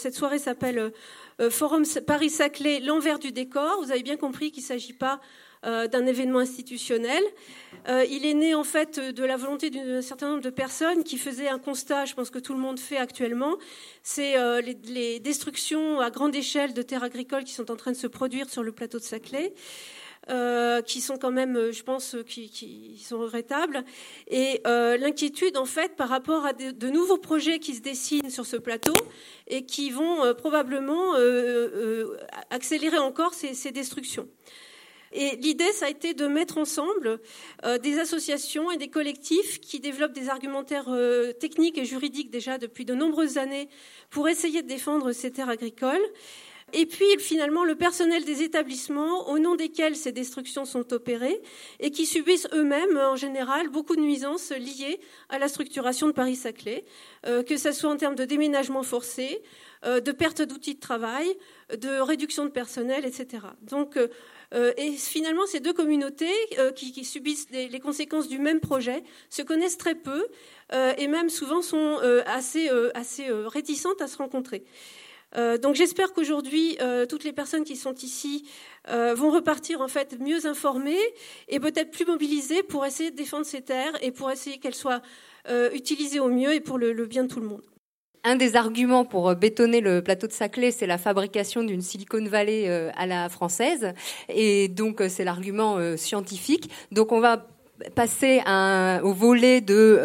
Cette soirée s'appelle Forum Paris-Saclay, l'envers du décor. Vous avez bien compris qu'il ne s'agit pas d'un événement institutionnel. Il est né en fait de la volonté d'un certain nombre de personnes qui faisaient un constat, je pense que tout le monde fait actuellement, c'est les destructions à grande échelle de terres agricoles qui sont en train de se produire sur le plateau de Saclay. Qui sont quand même, je pense, qui sont regrettables. Et l'inquiétude, en fait, par rapport à de nouveaux projets qui se dessinent sur ce plateau et qui vont probablement accélérer encore ces destructions. Et l'idée, ça a été de mettre ensemble des associations et des collectifs qui développent des argumentaires techniques et juridiques déjà depuis de nombreuses années pour essayer de défendre ces terres agricoles. Et puis, finalement, le personnel des établissements au nom desquels ces destructions sont opérées et qui subissent eux-mêmes, en général, beaucoup de nuisances liées à la structuration de Paris-Saclay, que ce soit en termes de déménagement forcé, de perte d'outils de travail, de réduction de personnel, etc. Donc, et finalement, ces deux communautés qui subissent les conséquences du même projet se connaissent très peu et même souvent sont assez réticentes à se rencontrer. Donc j'espère qu'aujourd'hui, toutes les personnes qui sont ici vont repartir en fait mieux informées et peut-être plus mobilisées pour essayer de défendre ces terres et pour essayer qu'elles soient utilisées au mieux et pour le bien de tout le monde. Un des arguments pour bétonner le plateau de Saclay, c'est la fabrication d'une Silicon Valley à la française. Et donc, c'est l'argument scientifique. Donc, on va passer au volet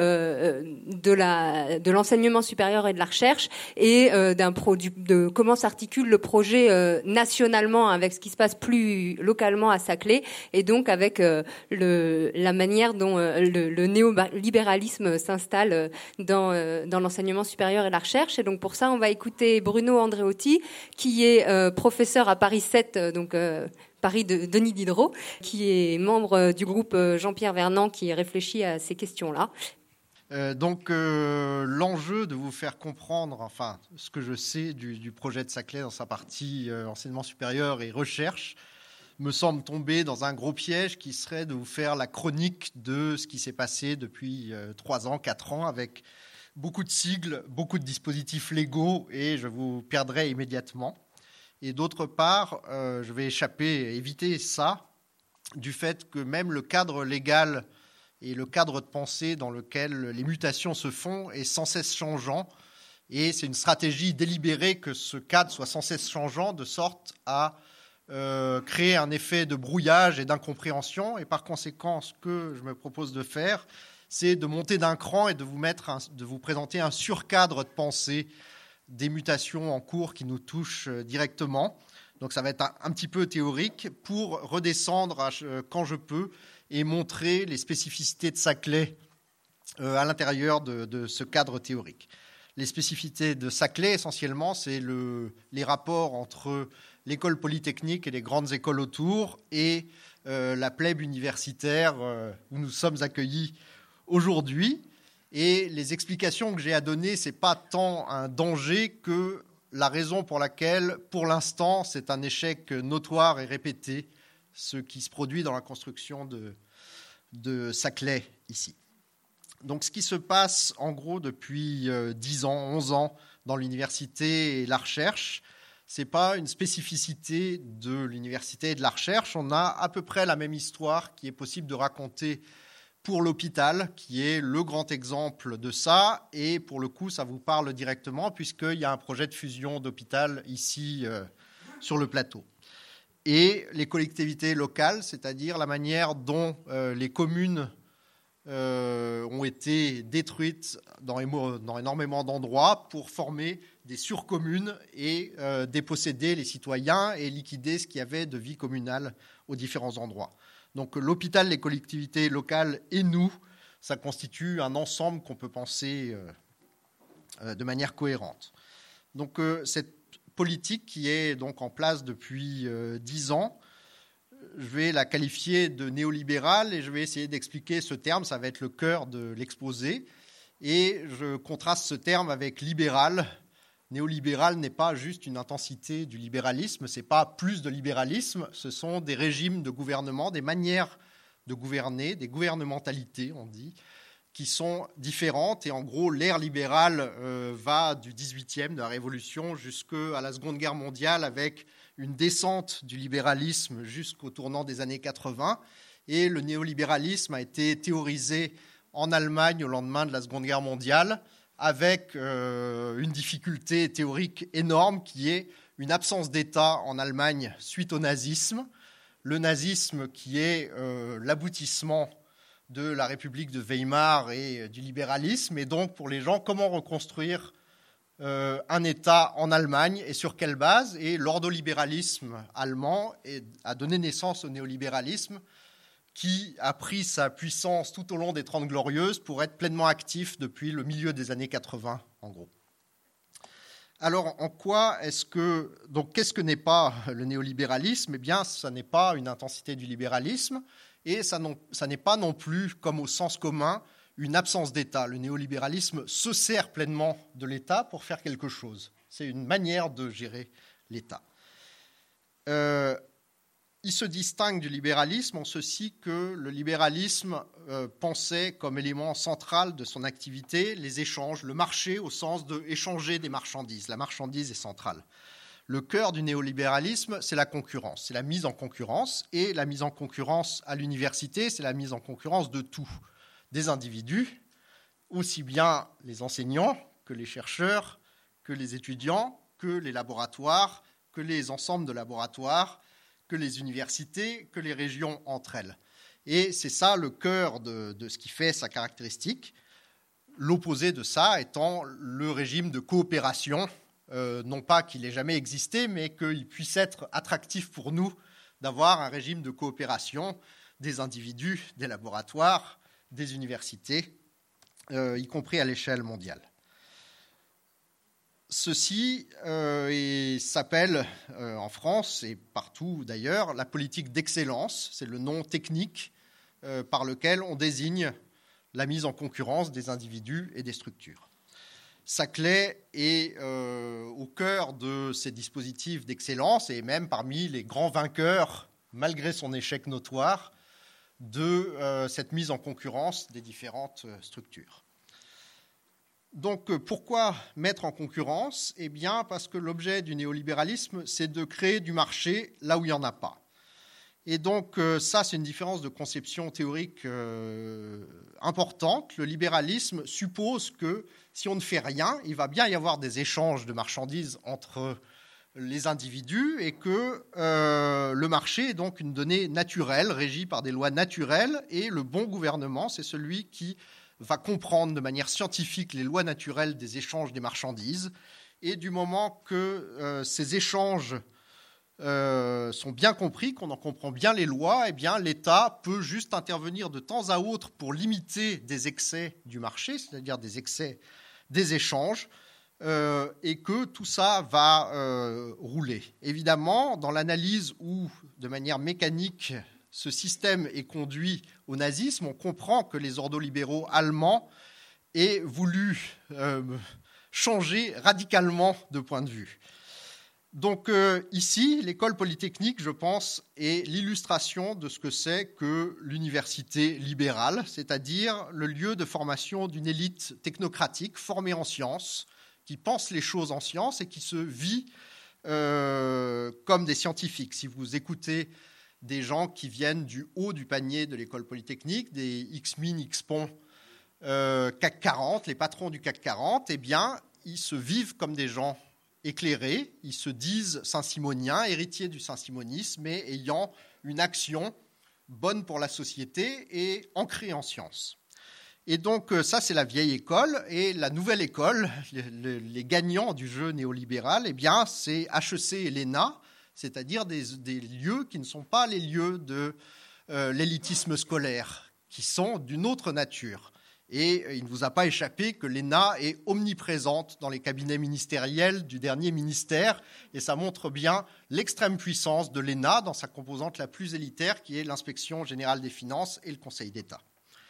de l'enseignement supérieur et de la recherche et de comment s'articule le projet nationalement avec ce qui se passe plus localement à Saclay et donc avec la manière dont le néolibéralisme s'installe dans l'enseignement supérieur et la recherche. Et donc pour ça, on va écouter Bruno Andreotti, qui est professeur à Paris 7, donc Paris de Denis Diderot, qui est membre du groupe Jean-Pierre Vernant qui réfléchit à ces questions-là. L'enjeu de vous faire comprendre, enfin, ce que je sais du projet de Saclay dans sa partie enseignement supérieur et recherche, me semble tomber dans un gros piège qui serait de vous faire la chronique de ce qui s'est passé depuis 3 ans, 4 ans, avec beaucoup de sigles, beaucoup de dispositifs légaux, et je vous perdrai immédiatement. Et d'autre part, je vais éviter ça, du fait que même le cadre légal et le cadre de pensée dans lequel les mutations se font est sans cesse changeant. Et c'est une stratégie délibérée que ce cadre soit sans cesse changeant, de sorte à créer un effet de brouillage et d'incompréhension. Et par conséquent, ce que je me propose de faire, c'est de monter d'un cran et de vous présenter un surcadre de pensée des mutations en cours qui nous touchent directement. Donc ça va être un petit peu théorique pour redescendre quand je peux et montrer les spécificités de Saclay à l'intérieur de ce cadre théorique. Les spécificités de Saclay, essentiellement, c'est les rapports entre l'école polytechnique et les grandes écoles autour et la plèbe universitaire où nous sommes accueillis aujourd'hui. Et les explications que j'ai à donner, ce n'est pas tant un danger que la raison pour laquelle, pour l'instant, c'est un échec notoire et répété, ce qui se produit dans la construction de Saclay ici. Donc ce qui se passe en gros depuis 10 ans, 11 ans dans l'université et la recherche, ce n'est pas une spécificité de l'université et de la recherche. On a à peu près la même histoire qui est possible de raconter pour l'hôpital, qui est le grand exemple de ça. Et pour le coup, ça vous parle directement, puisqu'il y a un projet de fusion d'hôpital ici sur le plateau. Et les collectivités locales, c'est-à-dire la manière dont les communes ont été détruites dans énormément d'endroits pour former des surcommunes et déposséder les citoyens et liquider ce qu'il y avait de vie communale aux différents endroits. Donc l'hôpital, les collectivités locales et nous, ça constitue un ensemble qu'on peut penser de manière cohérente. Donc cette politique qui est donc en place depuis 10 ans, je vais la qualifier de néolibérale et je vais essayer d'expliquer ce terme, ça va être le cœur de l'exposé. Et je contraste ce terme avec libéral. Néolibéral n'est pas juste une intensité du libéralisme, ce n'est pas plus de libéralisme, ce sont des régimes de gouvernement, des manières de gouverner, des gouvernementalités, on dit, qui sont différentes. Et en gros, l'ère libérale va du 18e, de la Révolution, jusqu'à la Seconde Guerre mondiale, avec une descente du libéralisme jusqu'au tournant des années 80. Et le néolibéralisme a été théorisé en Allemagne au lendemain de la Seconde Guerre mondiale, avec une difficulté théorique énorme qui est une absence d'État en Allemagne suite au nazisme. Le nazisme qui est l'aboutissement de la République de Weimar et du libéralisme. Et donc, pour les gens, comment reconstruire un État en Allemagne et sur quelle base? Et l'ordolibéralisme allemand a donné naissance au néolibéralisme qui a pris sa puissance tout au long des 30 Glorieuses pour être pleinement actif depuis le milieu des années 80, en gros. Alors, en quoi est-ce que... Donc, qu'est-ce que n'est pas le néolibéralisme? Eh bien, ça n'est pas une intensité du libéralisme, et ça n'est pas non plus, comme au sens commun, une absence d'État. Le néolibéralisme se sert pleinement de l'État pour faire quelque chose. C'est une manière de gérer l'État. Il se distingue du libéralisme en ceci que le libéralisme pensait comme élément central de son activité les échanges, le marché au sens d'échanger des marchandises. La marchandise est centrale. Le cœur du néolibéralisme, c'est la concurrence, c'est la mise en concurrence. Et la mise en concurrence à l'université, c'est la mise en concurrence de tout. Des individus, aussi bien les enseignants que les chercheurs, que les étudiants, que les laboratoires, que les ensembles de laboratoires, que les universités, que les régions entre elles. Et c'est ça le cœur de ce qui fait sa caractéristique. L'opposé de ça étant le régime de coopération, non pas qu'il n'ait jamais existé, mais qu'il puisse être attractif pour nous d'avoir un régime de coopération des individus, des laboratoires, des universités, y compris à l'échelle mondiale. Ceci s'appelle en France et partout d'ailleurs la politique d'excellence. C'est le nom technique par lequel on désigne la mise en concurrence des individus et des structures. Saclay est au cœur de ces dispositifs d'excellence et même parmi les grands vainqueurs, malgré son échec notoire, de cette mise en concurrence des différentes structures. Donc, pourquoi mettre en concurrence? Eh bien, parce que l'objet du néolibéralisme, c'est de créer du marché là où il n'y en a pas. Et donc, ça, c'est une différence de conception théorique importante. Le libéralisme suppose que si on ne fait rien, il va bien y avoir des échanges de marchandises entre les individus et que le marché est donc une donnée naturelle, régie par des lois naturelles, et le bon gouvernement, c'est celui qui va comprendre de manière scientifique les lois naturelles des échanges des marchandises. Et du moment que ces échanges sont bien compris, qu'on en comprend bien les lois, eh bien, l'État peut juste intervenir de temps à autre pour limiter des excès du marché, c'est-à-dire des excès des échanges, et que tout ça va rouler. Évidemment, dans l'analyse où, de manière mécanique, ce système est conduit au nazisme, on comprend que les ordolibéraux allemands aient voulu changer radicalement de point de vue. Donc ici, l'école polytechnique, je pense, est l'illustration de ce que c'est que l'université libérale, c'est-à-dire le lieu de formation d'une élite technocratique formée en sciences, qui pense les choses en sciences et qui se vit comme des scientifiques. Si vous écoutez des gens qui viennent du haut du panier de l'école polytechnique, des X-Min, X-Pon, CAC 40, les patrons du CAC 40, eh bien, ils se vivent comme des gens éclairés, ils se disent saint-simoniens, héritiers du saint-simonisme, mais ayant une action bonne pour la société et ancrée en sciences. Et donc, ça, c'est la vieille école. Et la nouvelle école, les gagnants du jeu néolibéral, eh bien, c'est HEC et l'ENA, c'est-à-dire des lieux qui ne sont pas les lieux de l'élitisme scolaire, qui sont d'une autre nature. Et il ne vous a pas échappé que l'ENA est omniprésente dans les cabinets ministériels du dernier ministère, et ça montre bien l'extrême puissance de l'ENA dans sa composante la plus élitaire, qui est l'Inspection générale des finances et le Conseil d'État.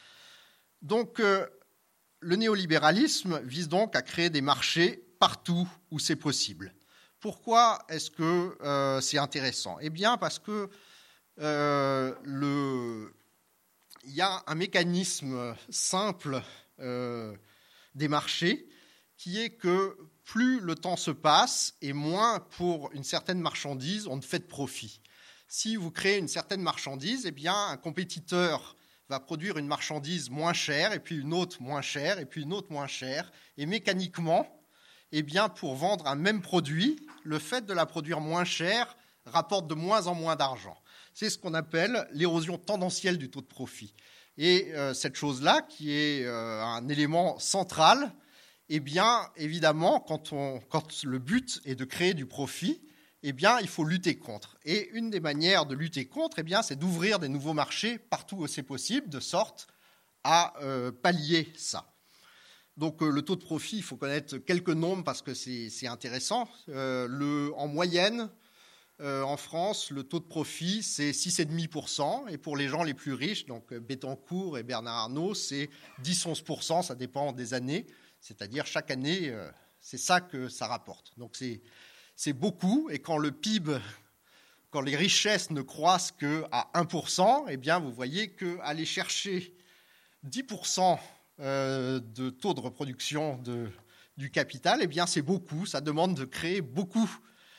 Donc, le néolibéralisme vise donc à créer des marchés partout où c'est possible. Pourquoi est-ce que c'est intéressant? Eh bien, parce que il y a un mécanisme simple des marchés qui est que plus le temps se passe et moins pour une certaine marchandise, on ne fait de profit. Si vous créez une certaine marchandise, eh bien, un compétiteur va produire une marchandise moins chère, et puis une autre moins chère, et puis une autre moins chère. Et mécaniquement, eh bien, pour vendre un même produit, le fait de la produire moins chère rapporte de moins en moins d'argent. C'est ce qu'on appelle l'érosion tendancielle du taux de profit. Et cette chose-là, qui est un élément central, eh bien, évidemment, quand le but est de créer du profit, eh bien, il faut lutter contre. Et une des manières de lutter contre, eh bien, c'est d'ouvrir des nouveaux marchés partout où c'est possible, de sorte à pallier ça. Donc, le taux de profit, il faut connaître quelques nombres parce que c'est intéressant. En moyenne, en France, le taux de profit, c'est 6,5%. Et pour les gens les plus riches, donc Bettencourt et Bernard Arnault, c'est 10-11%, ça dépend des années. C'est-à-dire, chaque année, c'est ça que ça rapporte. Donc, c'est beaucoup. Et quand le PIB, quand les richesses ne croissent qu'à 1%, eh bien, vous voyez qu'aller chercher 10% de taux de reproduction du capital, eh bien, c'est beaucoup. Ça demande de créer beaucoup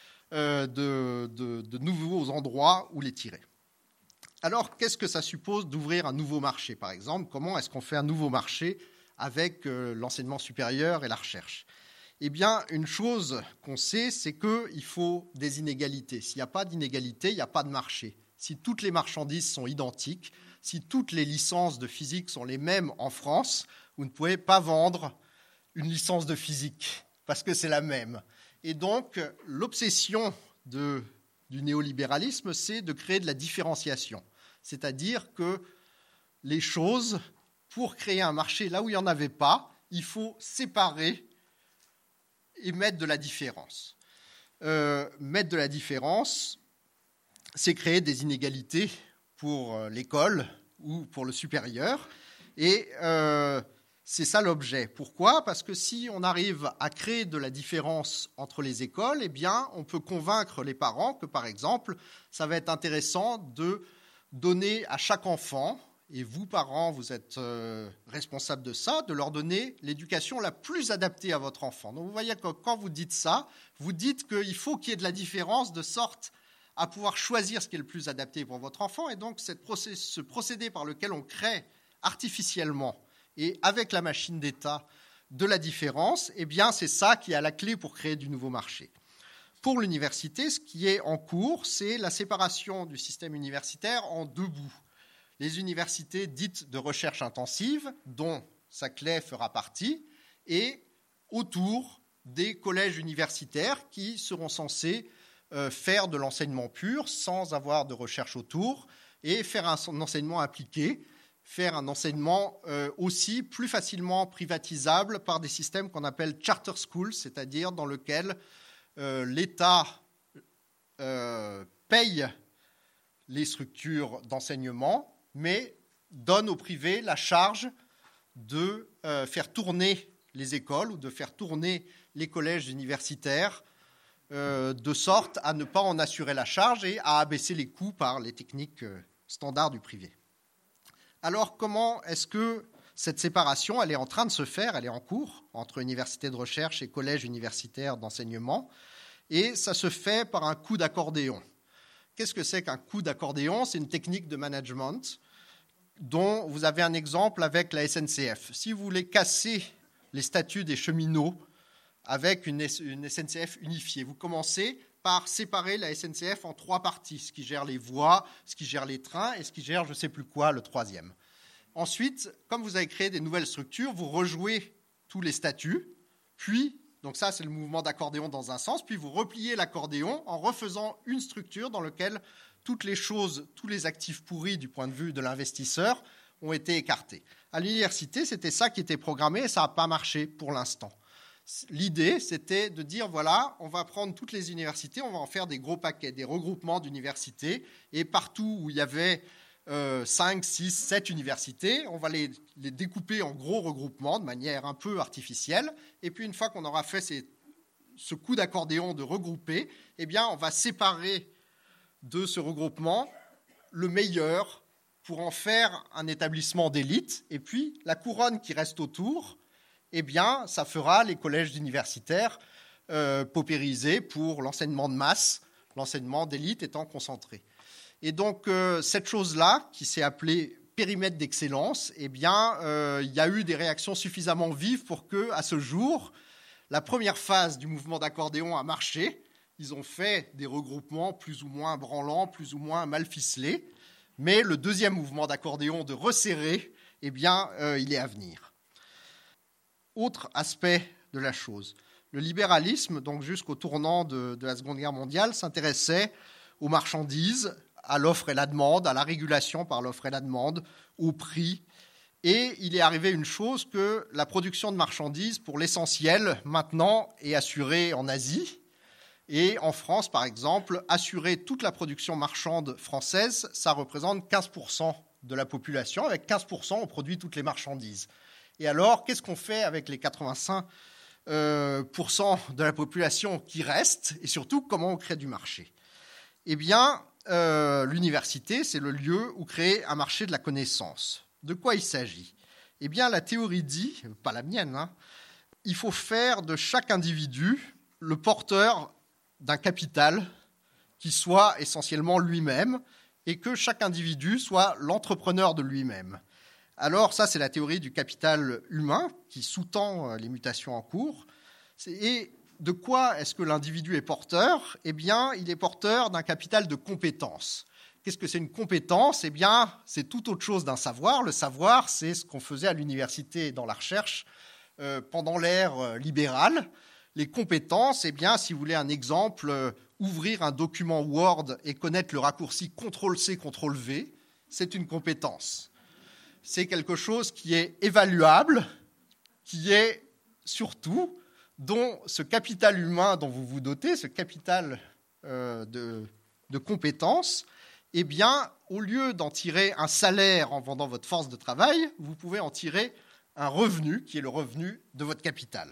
de nouveaux endroits où les tirer. Alors, qu'est-ce que ça suppose d'ouvrir un nouveau marché, par exemple ? Comment est-ce qu'on fait un nouveau marché avec l'enseignement supérieur et la recherche ? Eh bien, une chose qu'on sait, c'est qu'il faut des inégalités. S'il n'y a pas d'inégalité, il n'y a pas de marché. Si toutes les marchandises sont identiques, si toutes les licences de physique sont les mêmes en France, vous ne pouvez pas vendre une licence de physique parce que c'est la même. Et donc, l'obsession du néolibéralisme, c'est de créer de la différenciation. C'est-à-dire que les choses, pour créer un marché là où il n'y en avait pas, il faut séparer et mettre de la différence. Mettre de la différence, c'est créer des inégalités pour l'école ou pour le supérieur. Et c'est ça l'objet. Pourquoi ? Parce que si on arrive à créer de la différence entre les écoles, eh bien, on peut convaincre les parents que, par exemple, ça va être intéressant de donner à chaque enfant, et vous, parents, vous êtes responsables de ça, de leur donner l'éducation la plus adaptée à votre enfant. Donc vous voyez que quand vous dites ça, vous dites qu'il faut qu'il y ait de la différence de sorte à pouvoir choisir ce qui est le plus adapté pour votre enfant. Et donc ce procédé par lequel on crée artificiellement et avec la machine d'État de la différence, eh bien c'est ça qui est la clé pour créer du nouveau marché. Pour l'université, ce qui est en cours, c'est la séparation du système universitaire en deux bouts. Les universités dites de recherche intensive, dont Saclay fera partie, et autour des collèges universitaires qui seront censés faire de l'enseignement pur sans avoir de recherche autour et faire un enseignement appliqué, faire un enseignement aussi plus facilement privatisable par des systèmes qu'on appelle charter schools, c'est-à-dire dans lequel l'État paye les structures d'enseignement, mais donne au privé la charge de faire tourner les écoles ou de faire tourner les collèges universitaires de sorte à ne pas en assurer la charge et à abaisser les coûts par les techniques standards du privé. Alors, comment est-ce que cette séparation, elle est en train de se faire, elle est en cours entre universités de recherche et collèges universitaires d'enseignement, et ça se fait par un coup d'accordéon. Qu'est-ce que c'est qu'un coup d'accordéon ? C'est une technique de management dont vous avez un exemple avec la SNCF. Si vous voulez casser les statuts des cheminots avec une SNCF unifiée, vous commencez par séparer la SNCF en trois parties, ce qui gère les voies, ce qui gère les trains et ce qui gère je ne sais plus quoi, le troisième. Ensuite, comme vous avez créé des nouvelles structures, vous rejouez tous les statuts, puis, donc ça c'est le mouvement d'accordéon dans un sens, puis vous repliez l'accordéon en refaisant une structure dans laquelle toutes les choses, tous les actifs pourris du point de vue de l'investisseur ont été écartés. À l'université, c'était ça qui était programmé et ça n'a pas marché pour l'instant. L'idée, c'était de dire, voilà, on va prendre toutes les universités, on va en faire des gros paquets, des regroupements d'universités, et partout où il y avait 5, 6, 7 universités, on va les découper en gros regroupements de manière un peu artificielle, et puis une fois qu'on aura fait ce coup d'accordéon de regrouper, eh bien, on va séparer de ce regroupement le meilleur pour en faire un établissement d'élite. Et puis, la couronne qui reste autour, eh bien, ça fera les collèges universitaires paupérisés pour l'enseignement de masse, l'enseignement d'élite étant concentré. Et donc, cette chose-là, qui s'est appelée périmètre d'excellence, eh bien, il y a eu des réactions suffisamment vives pour que, à ce jour, la première phase du mouvement d'accordéon a marché. Ils ont fait des regroupements plus ou moins branlants, plus ou moins mal ficelés. Mais le deuxième mouvement d'accordéon de resserrer, eh bien, il est à venir. Autre aspect de la chose. Le libéralisme, donc jusqu'au tournant de la Seconde Guerre mondiale, s'intéressait aux marchandises, à l'offre et la demande, à la régulation par l'offre et la demande, au prix. Et il est arrivé une chose que la production de marchandises, pour l'essentiel, maintenant, est assurée en Asie. Et en France, par exemple, assurer toute la production marchande française, ça représente 15% de la population. Avec 15%, on produit toutes les marchandises. Et alors, qu'est-ce qu'on fait avec les 85% de la population qui reste? Et surtout, comment on crée du marché? Eh bien, l'université, c'est le lieu où créer un marché de la connaissance. De quoi il s'agit? Eh bien, la théorie dit, pas la mienne, il faut faire de chaque individu le porteur d'un capital qui soit essentiellement lui-même et que chaque individu soit l'entrepreneur de lui-même. Alors ça, c'est la théorie du capital humain qui sous-tend les mutations en cours. Et de quoi est-ce que l'individu est porteur? Eh bien, il est porteur d'un capital de compétences. Qu'est-ce que c'est une compétence? Eh bien, c'est tout autre chose d'un savoir. Le savoir, c'est ce qu'on faisait à l'université et dans la recherche pendant l'ère libérale. Les compétences, eh bien, si vous voulez un exemple, ouvrir un document Word et connaître le raccourci CTRL-C, CTRL-V, c'est une compétence. C'est quelque chose qui est évaluable, qui est surtout dont ce capital humain dont vous vous dotez, ce capital de compétences, eh bien, au lieu d'en tirer un salaire en vendant votre force de travail, vous pouvez en tirer un revenu qui est le revenu de votre capital.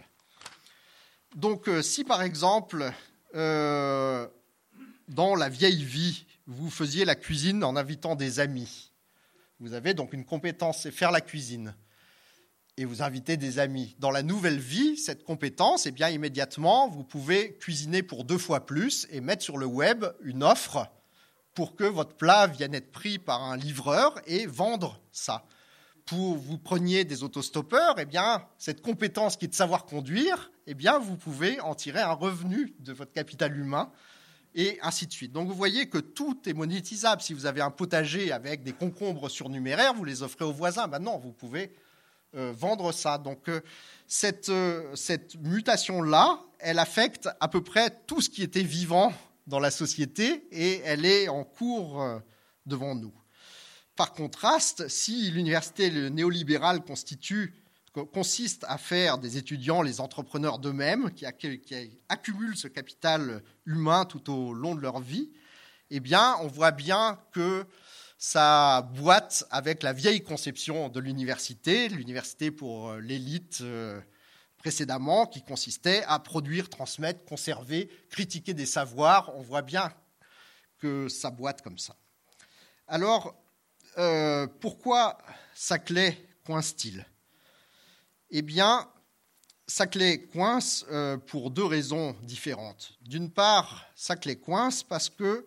Donc, si par exemple, dans la vieille vie, vous faisiez la cuisine en invitant des amis, vous avez donc une compétence, c'est faire la cuisine, et vous invitez des amis. Dans la nouvelle vie, cette compétence, eh bien, immédiatement, vous pouvez cuisiner pour 2 fois plus et mettre sur le web une offre pour que votre plat vienne être pris par un livreur et vendre ça. Pour vous preniez des autostoppeurs, eh bien, cette compétence qui est de savoir conduire, eh bien, vous pouvez en tirer un revenu de votre capital humain et ainsi de suite. Donc, vous voyez que tout est monétisable. Si vous avez un potager avec des concombres surnuméraires, vous les offrez aux voisins. Maintenant, vous pouvez vendre ça. Donc, cette mutation-là, elle affecte à peu près tout ce qui était vivant dans la société et elle est en cours devant nous. Par contraste, si l'université néolibérale consiste à faire des étudiants les entrepreneurs d'eux-mêmes, qui accumulent ce capital humain tout au long de leur vie, eh bien, on voit bien que ça boite avec la vieille conception de l'université pour l'élite précédemment, qui consistait à produire, transmettre, conserver, critiquer des savoirs. On voit bien que ça boite comme ça. Alors, pourquoi Saclay coince-t-il? Eh bien, Saclay coince pour 2 raisons différentes. D'une part, Saclay coince parce que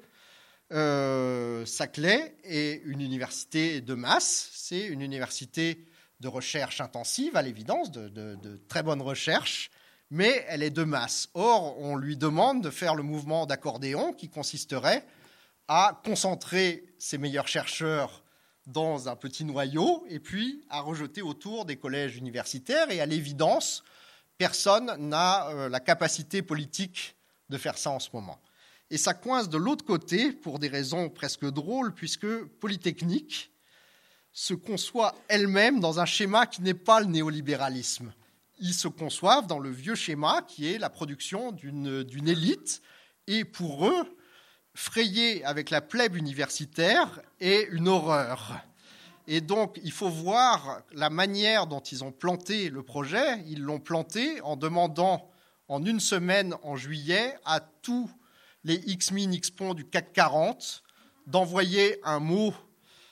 Saclay est une université de masse, c'est une université de recherche intensive, à l'évidence, de très bonne recherche, mais elle est de masse. Or, on lui demande de faire le mouvement d'accordéon qui consisterait à concentrer ses meilleurs chercheurs dans un petit noyau et puis à rejeter autour des collèges universitaires. Et à l'évidence, personne n'a la capacité politique de faire ça en ce moment. Et ça coince de l'autre côté pour des raisons presque drôles, puisque Polytechnique se conçoit elle-même dans un schéma qui n'est pas le néolibéralisme. Ils se conçoivent dans le vieux schéma qui est la production d'une élite. Et pour eux, frayer avec la plèbe universitaire est une horreur. Et donc, il faut voir la manière dont ils ont planté le projet. Ils l'ont planté en demandant en 1 semaine, en juillet, à tous les X-Min, X-Pon du CAC 40 d'envoyer un mot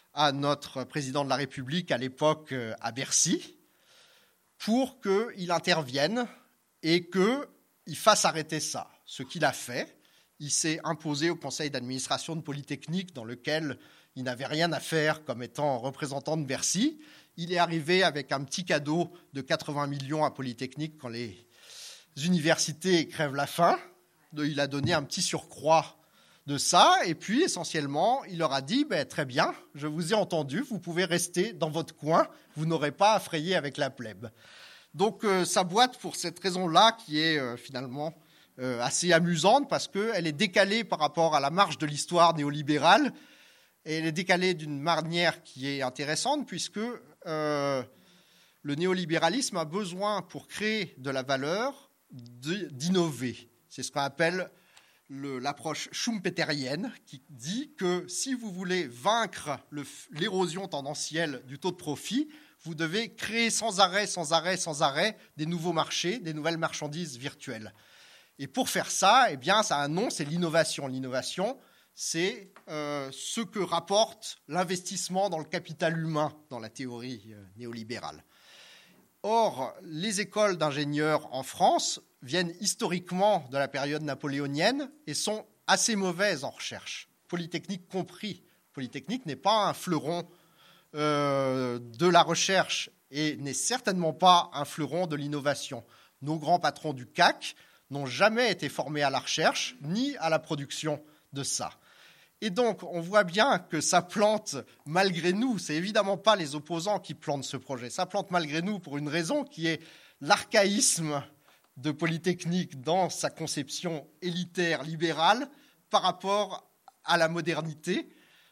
à notre président de la République à l'époque à Bercy pour qu'il intervienne et qu'il fasse arrêter ça. Ce qu'il a fait, il s'est imposé au conseil d'administration de Polytechnique dans lequel il n'avait rien à faire comme étant représentant de Bercy. Il est arrivé avec un petit cadeau de 80 millions à Polytechnique quand les universités crèvent la faim. Il a donné un petit surcroît de ça. Et puis, essentiellement, il leur a dit très bien, je vous ai entendu, vous pouvez rester dans votre coin, vous n'aurez pas à frayer avec la plèbe. Donc, ça boîte pour cette raison-là qui est finalement assez amusante parce qu'elle est décalée par rapport à la marche de l'histoire néolibérale. Et elle est décalée d'une manière qui est intéressante puisque le néolibéralisme a besoin, pour créer de la valeur, d'innover. C'est ce qu'on appelle l'approche schumpeterienne qui dit que si vous voulez vaincre l'érosion tendancielle du taux de profit, vous devez créer sans arrêt des nouveaux marchés, des nouvelles marchandises virtuelles. Et pour faire ça, ça a un nom, c'est l'innovation. L'innovation, c'est ce que rapporte l'investissement dans le capital humain dans la théorie néolibérale. Or, les écoles d'ingénieurs en France viennent historiquement de la période napoléonienne et sont assez mauvaises en recherche, Polytechnique compris. Polytechnique n'est pas un fleuron de la recherche et n'est certainement pas un fleuron de l'innovation. Nos grands patrons du CAC n'ont jamais été formés à la recherche ni à la production de ça. Et donc, on voit bien que ça plante malgré nous. Ce n'est évidemment pas les opposants qui plantent ce projet. Ça plante malgré nous pour une raison qui est l'archaïsme de Polytechnique dans sa conception élitaire, libérale, par rapport à la modernité.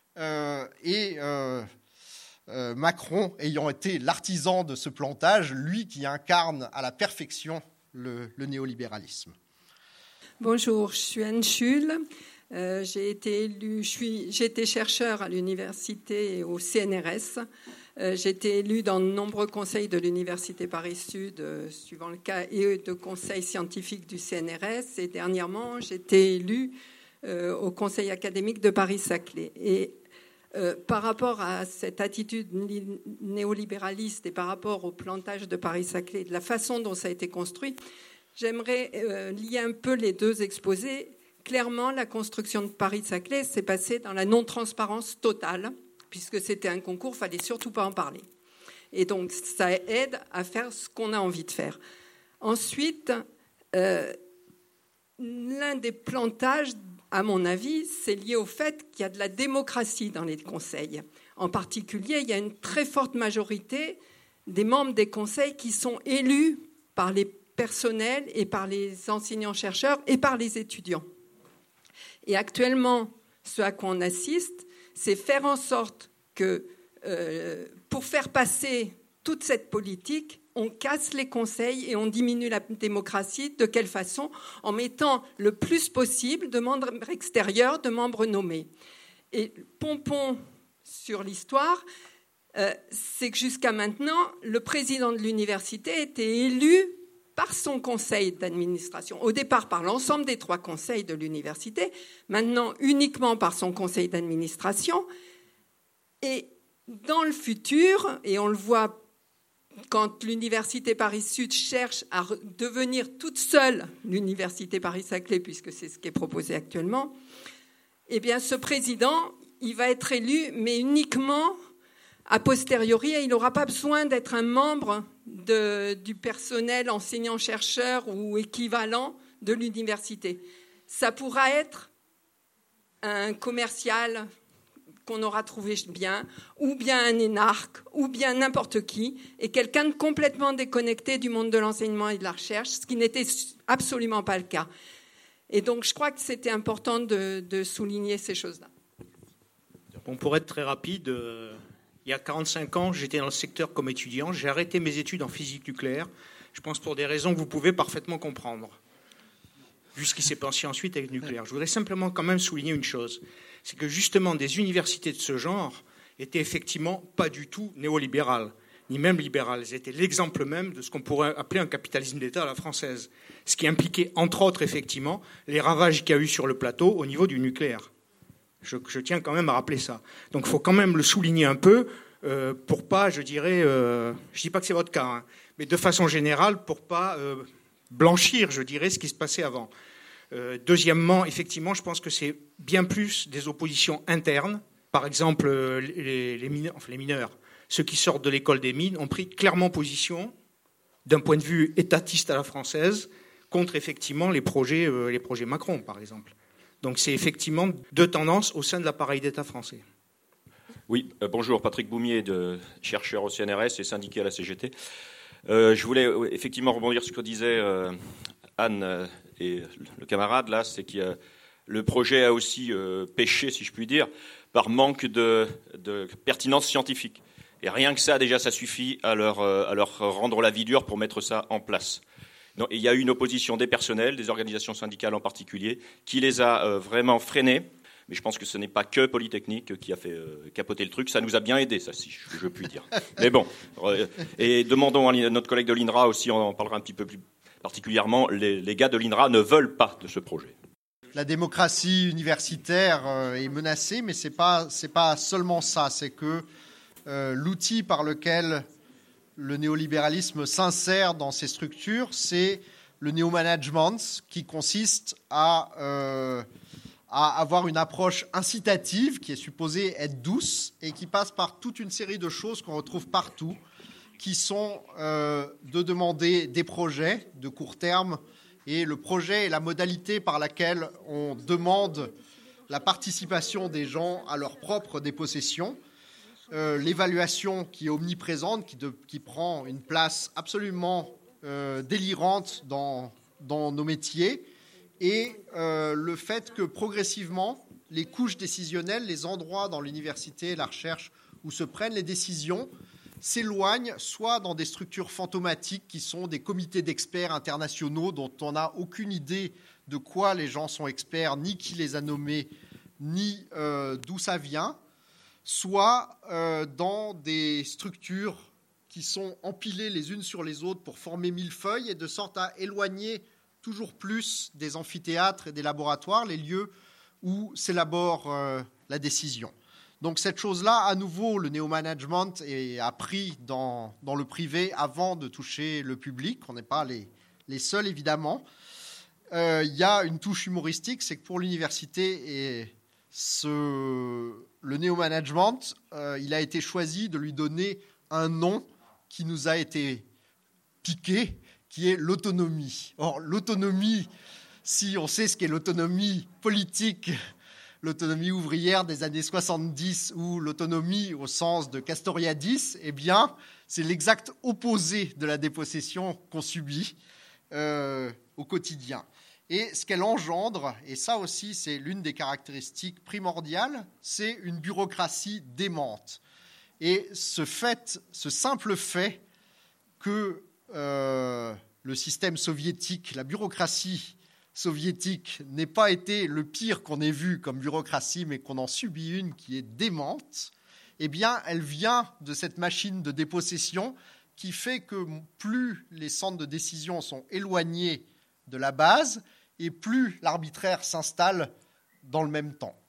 Macron ayant été l'artisan de ce plantage, lui qui incarne à la perfection le néolibéralisme. Bonjour, je suis Anne Schull. J'ai été chercheur à l'université et au CNRS. J'ai été élue dans de nombreux conseils de l'université Paris-Sud, suivant le cas, et de conseils scientifiques du CNRS. Et dernièrement, j'ai été élue au conseil académique de Paris-Saclay. Et par rapport à cette attitude néolibéraliste et par rapport au plantage de Paris-Saclay, de la façon dont ça a été construit, j'aimerais lier un peu les deux exposés. Clairement, la construction de Paris-Saclay s'est passée dans la non-transparence totale, puisque c'était un concours, il ne fallait surtout pas en parler. Et donc, ça aide à faire ce qu'on a envie de faire. Ensuite, l'un des plantages, à mon avis, c'est lié au fait qu'il y a de la démocratie dans les conseils. En particulier, il y a une très forte majorité des membres des conseils qui sont élus par les personnels et par les enseignants-chercheurs et par les étudiants. Et actuellement, ce à quoi on assiste, c'est faire en sorte que, pour faire passer toute cette politique, on casse les conseils et on diminue la démocratie. De quelle façon ? En mettant le plus possible de membres extérieurs, de membres nommés. Et pompon sur l'histoire, c'est que jusqu'à maintenant, le président de l'université était élu par son conseil d'administration. Au départ, par l'ensemble des 3 conseils de l'université, maintenant uniquement par son conseil d'administration. Et dans le futur, et on le voit quand l'université Paris-Sud cherche à devenir toute seule l'université Paris-Saclay, puisque c'est ce qui est proposé actuellement, eh bien, ce président, il va être élu, mais uniquement a posteriori, et il n'aura pas besoin d'être un membre du personnel enseignant-chercheur ou équivalent de l'université. Ça pourra être un commercial qu'on aura trouvé bien, ou bien un énarque, ou bien n'importe qui, et quelqu'un de complètement déconnecté du monde de l'enseignement et de la recherche, ce qui n'était absolument pas le cas. Et donc, je crois que c'était important de souligner ces choses-là. Bon, pour être très rapide, il y a 45 ans, j'étais dans le secteur comme étudiant. J'ai arrêté mes études en physique nucléaire, je pense pour des raisons que vous pouvez parfaitement comprendre, vu ce qui s'est passé ensuite avec le nucléaire. Je voudrais simplement quand même souligner une chose, c'est que justement des universités de ce genre étaient effectivement pas du tout néolibérales, ni même libérales. Elles étaient l'exemple même de ce qu'on pourrait appeler un capitalisme d'État à la française, ce qui impliquait entre autres effectivement les ravages qu'il y a eu sur le plateau au niveau du nucléaire. Je tiens quand même à rappeler ça. Donc il faut quand même le souligner un peu pour pas, je dirais, je dis pas que c'est votre cas, hein, mais de façon générale pour pas blanchir, je dirais, ce qui se passait avant. Deuxièmement, effectivement, je pense que c'est bien plus des oppositions internes. Par exemple, les mineurs, ceux qui sortent de l'école des mines, ont pris clairement position, d'un point de vue étatiste à la française, contre effectivement les projets Macron, par exemple. Donc c'est effectivement deux tendances au sein de l'appareil d'État français. Oui, bonjour, Patrick Boumier, chercheur au CNRS et syndiqué à la CGT. Je voulais effectivement rebondir sur ce que disait Anne et le camarade, là, c'est que le projet a aussi péché, si je puis dire, par manque de pertinence scientifique. Et rien que ça, déjà, ça suffit à leur rendre la vie dure pour mettre ça en place. Donc, il y a eu une opposition des personnels, des organisations syndicales en particulier, qui les a vraiment freinés. Mais je pense que ce n'est pas que Polytechnique qui a fait capoter le truc. Ça nous a bien aidé, ça, si je puis dire. Mais bon. Et demandons à notre collègue de l'INRA aussi, on en parlera un petit peu plus particulièrement, les gars de l'INRA ne veulent pas de ce projet. La démocratie universitaire est menacée, mais c'est pas seulement ça. C'est que l'outil par lequel le néolibéralisme s'insère dans ces structures, c'est le néo-management qui consiste à avoir une approche incitative qui est supposée être douce et qui passe par toute une série de choses qu'on retrouve partout, qui sont de demander des projets de court terme. Et le projet est la modalité par laquelle on demande la participation des gens à leur propre dépossession. L'évaluation qui est omniprésente, qui prend une place absolument délirante dans nos métiers. Et le fait que progressivement, les couches décisionnelles, les endroits dans l'université, la recherche, où se prennent les décisions, s'éloignent soit dans des structures fantomatiques qui sont des comités d'experts internationaux dont on n'a aucune idée de quoi les gens sont experts, ni qui les a nommés, ni d'où ça vient, soit dans des structures qui sont empilées les unes sur les autres pour former millefeuilles et de sorte à éloigner toujours plus des amphithéâtres et des laboratoires, les lieux où s'élabore la décision. Donc cette chose-là, à nouveau, le néo-management a pris dans le privé avant de toucher le public. On n'est pas les seuls, évidemment. Il y a une touche humoristique, c'est que pour l'université, le néo-management, il a été choisi de lui donner un nom qui nous a été piqué, qui est l'autonomie. Or, l'autonomie, si on sait ce qu'est l'autonomie politique, l'autonomie ouvrière des années 70 ou l'autonomie au sens de Castoriadis, eh bien, c'est l'exact opposé de la dépossession qu'on subit au quotidien. Et ce qu'elle engendre, et ça aussi c'est l'une des caractéristiques primordiales, c'est une bureaucratie démente. Et ce simple fait que le système soviétique, la bureaucratie soviétique n'ait pas été le pire qu'on ait vu comme bureaucratie, mais qu'on en subit une qui est démente, eh bien, elle vient de cette machine de dépossession qui fait que plus les centres de décision sont éloignés de la base et plus l'arbitraire s'installe dans le même temps.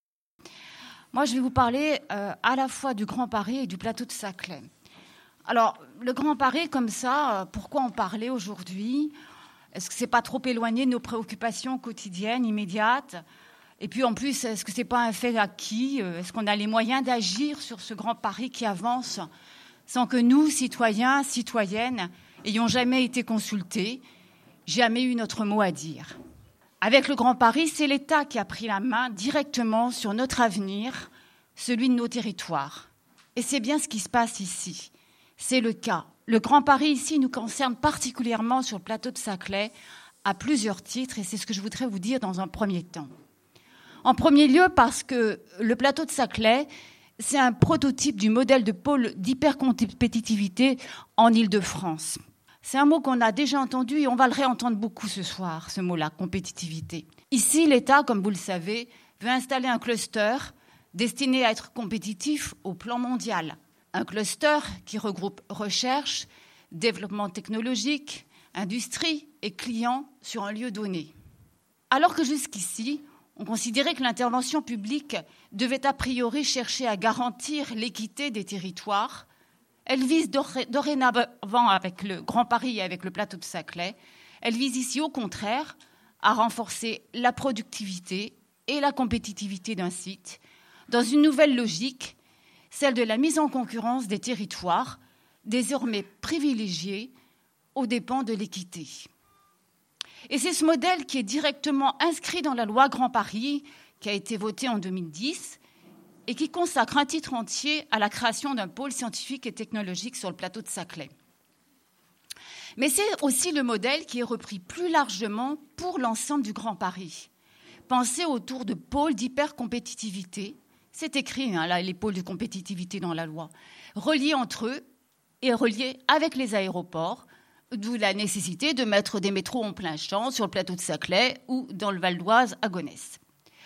Moi, je vais vous parler à la fois du Grand Paris et du plateau de Saclay. Alors, le Grand Paris, comme ça, pourquoi en parler aujourd'hui ? Est-ce que ce n'est pas trop éloigné de nos préoccupations quotidiennes, immédiates ? Et puis en plus, est-ce que ce n'est pas un fait acquis ? Est-ce qu'on a les moyens d'agir sur ce Grand Paris qui avance sans que nous, citoyens, citoyennes, ayons jamais été consultés, jamais eu notre mot à dire ? Avec le Grand Paris, c'est l'État qui a pris la main directement sur notre avenir, celui de nos territoires. Et c'est bien ce qui se passe ici. C'est le cas. Le Grand Paris, ici, nous concerne particulièrement sur le plateau de Saclay à plusieurs titres, et c'est ce que je voudrais vous dire dans un premier temps. En premier lieu, parce que le plateau de Saclay, c'est un prototype du modèle de pôle d'hypercompétitivité en Île-de-France. C'est un mot qu'on a déjà entendu et on va le réentendre beaucoup ce soir, ce mot-là, compétitivité. Ici, l'État, comme vous le savez, veut installer un cluster destiné à être compétitif au plan mondial. Un cluster qui regroupe recherche, développement technologique, industrie et clients sur un lieu donné. Alors que jusqu'ici, On considérait que l'intervention publique devait a priori chercher à garantir l'équité des territoires. Elle vise dorénavant avec le Grand Paris et avec le plateau de Saclay, elle vise ici au contraire à renforcer la productivité et la compétitivité d'un site dans une nouvelle logique, celle de la mise en concurrence des territoires, désormais privilégiés aux dépens de l'équité. Et c'est ce modèle qui est directement inscrit dans la loi Grand Paris, qui a été votée en 2010, et qui consacre un titre entier à la création d'un pôle scientifique et technologique sur le plateau de Saclay. Mais c'est aussi le modèle qui est repris plus largement pour l'ensemble du Grand Paris. Pensez autour de pôles d'hypercompétitivité, c'est écrit, là, les pôles de compétitivité dans la loi, reliés entre eux et reliés avec les aéroports, d'où la nécessité de mettre des métros en plein champ sur le plateau de Saclay ou dans le Val d'Oise à Gonesse.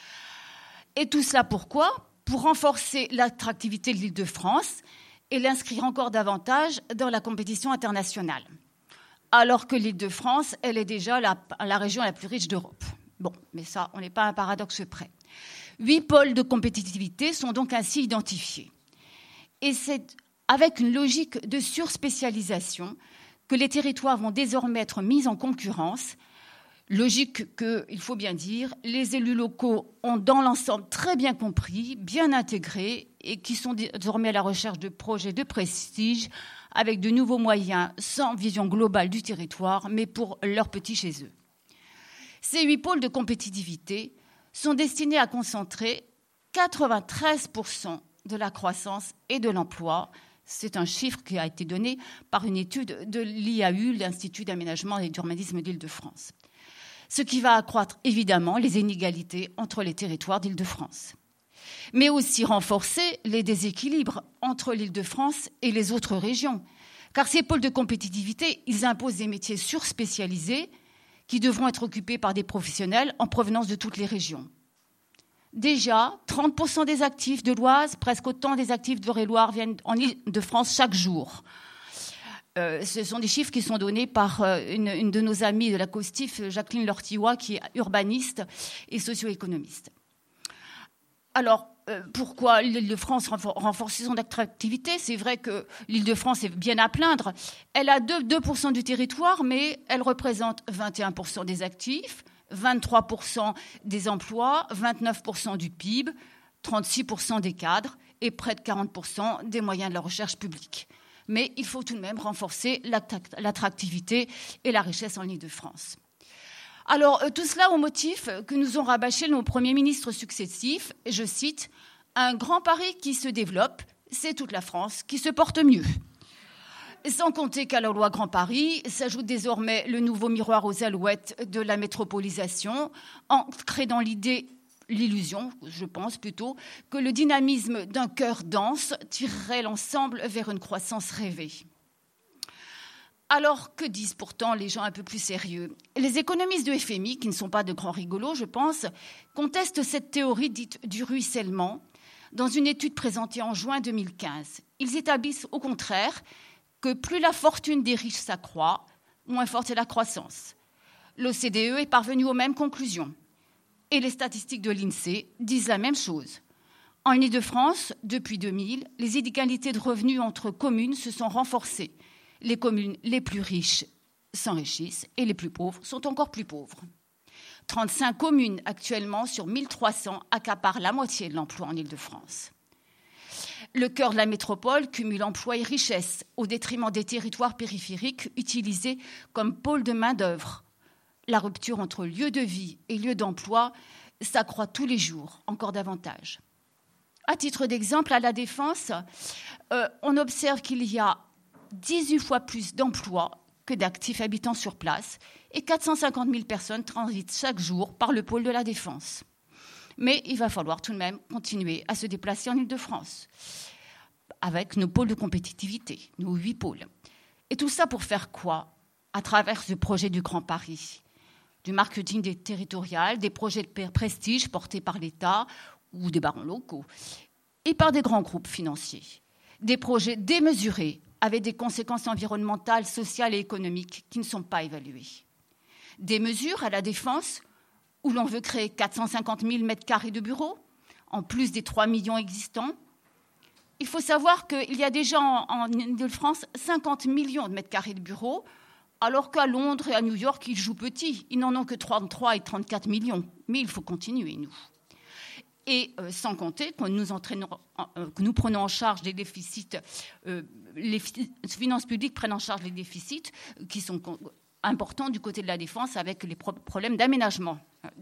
Et tout cela pourquoi ? Pour renforcer l'attractivité de l'Île-de-France et l'inscrire encore davantage dans la compétition internationale. Alors que l'Île-de-France, elle est déjà la région la plus riche d'Europe. Bon, mais ça, on n'est pas à un paradoxe près. 8 pôles de compétitivité sont donc ainsi identifiés. Et c'est avec une logique de surspécialisation que les territoires vont désormais être mis en concurrence, logique que, il faut bien dire, les élus locaux ont dans l'ensemble très bien compris, bien intégrés et qui sont désormais à la recherche de projets de prestige avec de nouveaux moyens sans vision globale du territoire, mais pour leurs petits chez eux. Ces 8 pôles de compétitivité sont destinés à concentrer 93% de la croissance et de l'emploi. C'est un chiffre qui a été donné par une étude de l'IAU, l'Institut d'aménagement et d'urbanisme d'Île-de-France. Ce qui va accroître évidemment les inégalités entre les territoires d'Île-de-France, mais aussi renforcer les déséquilibres entre l'Île-de-France et les autres régions. Car ces pôles de compétitivité, ils imposent des métiers surspécialisés qui devront être occupés par des professionnels en provenance de toutes les régions. Déjà, 30% des actifs de l'Oise, presque autant des actifs d'Eure-et-Loire viennent en Île-de-France chaque jour. Ce sont des chiffres qui sont donnés par une de nos amies de la COSTIF, Jacqueline Lortillois, qui est urbaniste et socio-économiste. Alors, pourquoi l'Île-de-France renforce son attractivité ? C'est vrai que l'Île-de-France est bien à plaindre. Elle a 2% du territoire, mais elle représente 21% des actifs, 23% des emplois, 29% du PIB, 36% des cadres et près de 40% des moyens de la recherche publique. Mais il faut tout de même renforcer l'attractivité et la richesse en Île-de-France. Alors, tout cela au motif que nous ont rabâché nos premiers ministres successifs, et je cite, « Un Grand Paris qui se développe, c'est toute la France qui se porte mieux ». Sans compter qu'à la loi Grand Paris s'ajoute désormais le nouveau miroir aux alouettes de la métropolisation, ancré dans l'illusion, je pense plutôt, que le dynamisme d'un cœur dense tirerait l'ensemble vers une croissance rêvée. Alors, que disent pourtant les gens un peu plus sérieux ? Les économistes de FMI, qui ne sont pas de grands rigolos, je pense, contestent cette théorie dite du ruissellement dans une étude présentée en juin 2015. Ils établissent au contraire que plus la fortune des riches s'accroît, moins forte est la croissance. L'OCDE est parvenue aux mêmes conclusions. Et les statistiques de l'INSEE disent la même chose. En Île-de-France, depuis 2000, les inégalités de revenus entre communes se sont renforcées. Les communes les plus riches s'enrichissent et les plus pauvres sont encore plus pauvres. 35 communes actuellement sur 1300 accaparent la moitié de l'emploi en Île-de-France. Le cœur de la métropole cumule emploi et richesse au détriment des territoires périphériques utilisés comme pôle de main-d'œuvre. La rupture entre lieu de vie et lieu d'emploi s'accroît tous les jours, encore davantage. À titre d'exemple, à La Défense, on observe qu'il y a 18 fois plus d'emplois que d'actifs habitants sur place et 450 000 personnes transitent chaque jour par le pôle de La Défense. Mais il va falloir tout de même continuer à se déplacer en Île-de-France avec nos pôles de compétitivité, nos 8 pôles. Et tout ça pour faire quoi ? À travers ce projet du Grand Paris, du marketing territorial, des projets de prestige portés par l'État ou des barons locaux et par des grands groupes financiers. Des projets démesurés avec des conséquences environnementales, sociales et économiques qui ne sont pas évaluées. Des mesures à La Défense où l'on veut créer 450 000 m² de bureaux, en plus des 3 millions existants. Il faut savoir qu'il y a déjà en Île-de-France 50 millions de m² de bureaux, alors qu'à Londres et à New York, ils jouent petit. Ils n'en ont que 33 et 34 millions. Mais il faut continuer, nous. Et sans compter que nous prenons en charge des déficits, les finances publiques prennent en charge les déficits qui sont importants du côté de la défense avec les problèmes d'aménagement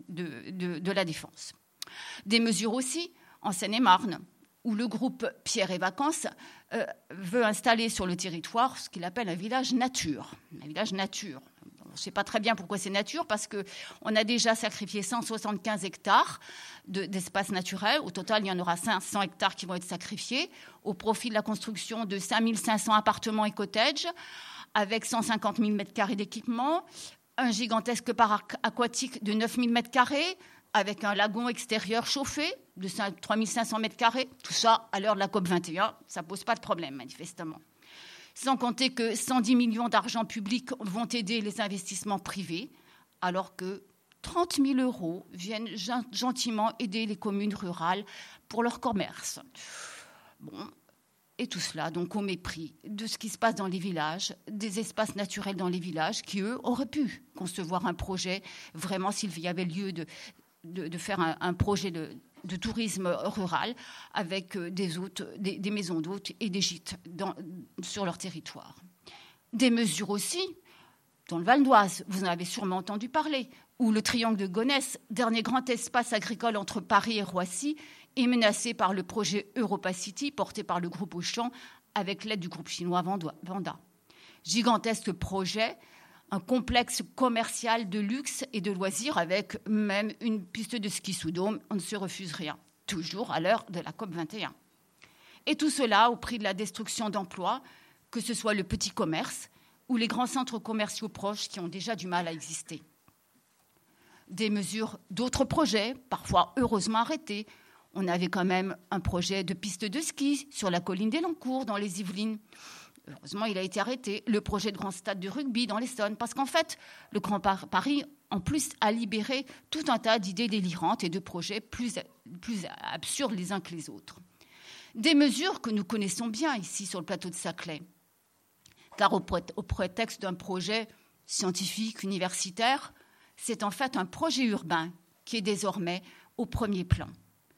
de la défense. Des mesures aussi en Seine-et-Marne, où le groupe Pierre et Vacances veut installer sur le territoire ce qu'il appelle un village nature. Un village nature. On ne sait pas très bien pourquoi c'est nature, parce qu'on a déjà sacrifié 175 hectares d'espace naturel. Au total, il y en aura 500 hectares qui vont être sacrifiés au profit de la construction de 5500 appartements et cottages, avec 150 000 m² d'équipement, un gigantesque parc aquatique de 9 000 m², avec un lagon extérieur chauffé de 3 500 m². Tout ça, à l'heure de la COP21, ça ne pose pas de problème, manifestement. Sans compter que 110 millions d'argent public vont aider les investissements privés, alors que 30 000 euros viennent gentiment aider les communes rurales pour leur commerce. Bon, et tout cela, donc, au mépris de ce qui se passe dans les villages, des espaces naturels dans les villages, qui, eux, auraient pu concevoir un projet, vraiment, s'il y avait lieu de faire un projet de tourisme rural avec des maisons d'hôtes et des gîtes sur leur territoire. Des mesures aussi, dans le Val d'Oise, vous en avez sûrement entendu parler, où le triangle de Gonesse, dernier grand espace agricole entre Paris et Roissy, est menacé par le projet Europa City, porté par le groupe Auchan, avec l'aide du groupe chinois Vanda. Gigantesque projet, un complexe commercial de luxe et de loisirs, avec même une piste de ski sous dôme. On ne se refuse rien, toujours à l'heure de la COP21. Et tout cela au prix de la destruction d'emplois, que ce soit le petit commerce ou les grands centres commerciaux proches qui ont déjà du mal à exister. Des mesures, d'autres projets, parfois heureusement arrêtés. On avait quand même un projet de piste de ski sur la colline d'Elancourt, dans les Yvelines. Heureusement, il a été arrêté. Le projet de grand stade de rugby dans l'Essonne, parce qu'en fait, le Grand Paris, en plus, a libéré tout un tas d'idées délirantes et de projets plus absurdes les uns que les autres. Des mesures que nous connaissons bien ici sur le plateau de Saclay, car au prétexte d'un projet scientifique, universitaire, c'est en fait un projet urbain qui est désormais au premier plan.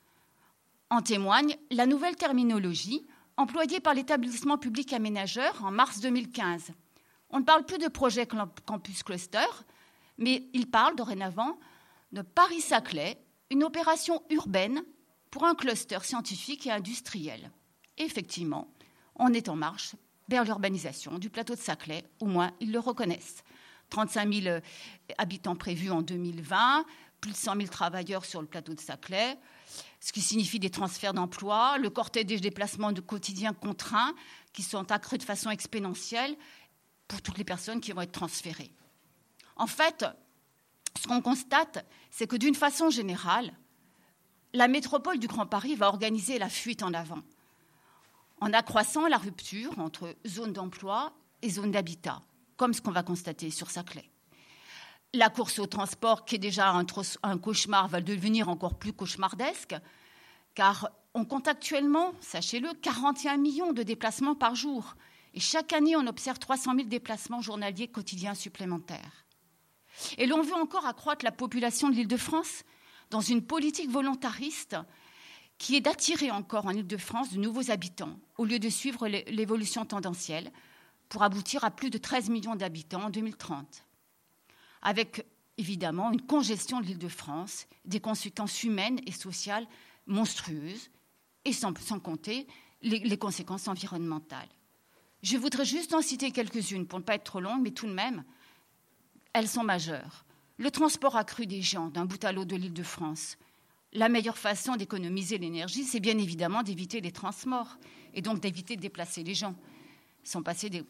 En témoigne la nouvelle terminologie employée par l'établissement public aménageur en mars 2015. On ne parle plus de projet campus cluster, mais il parle dorénavant de Paris-Saclay, une opération urbaine pour un cluster scientifique et industriel. Et effectivement, on est en marche vers l'urbanisation du plateau de Saclay, au moins ils le reconnaissent. 35 000 habitants prévus en 2020, plus de 100 000 travailleurs sur le plateau de Saclay, ce qui signifie des transferts d'emplois, le cortège des déplacements de quotidiens contraints qui sont accrus de façon exponentielle pour toutes les personnes qui vont être transférées. En fait, ce qu'on constate, c'est que d'une façon générale, la métropole du Grand Paris va organiser la fuite en avant, en accroissant la rupture entre zones d'emploi et zones d'habitat, comme ce qu'on va constater sur Saclay. La course au transport, qui est déjà un cauchemar, va devenir encore plus cauchemardesque, car on compte actuellement, sachez-le, 41 millions de déplacements par jour. Et chaque année, on observe 300 000 déplacements journaliers quotidiens supplémentaires. Et l'on veut encore accroître la population de l'Île-de-France dans une politique volontariste qui est d'attirer encore en Île-de-France de nouveaux habitants, au lieu de suivre l'évolution tendancielle, pour aboutir à plus de 13 millions d'habitants en 2030. Avec évidemment une congestion de l'Île-de-France, des conséquences humaines et sociales monstrueuses, et sans compter les conséquences environnementales. Je voudrais juste en citer quelques-unes pour ne pas être trop longue, mais tout de même, elles sont majeures. Le transport accru des gens d'un bout à l'autre de l'Île-de-France. La meilleure façon d'économiser l'énergie, c'est bien évidemment d'éviter les transmorts et donc d'éviter de déplacer les gens, sans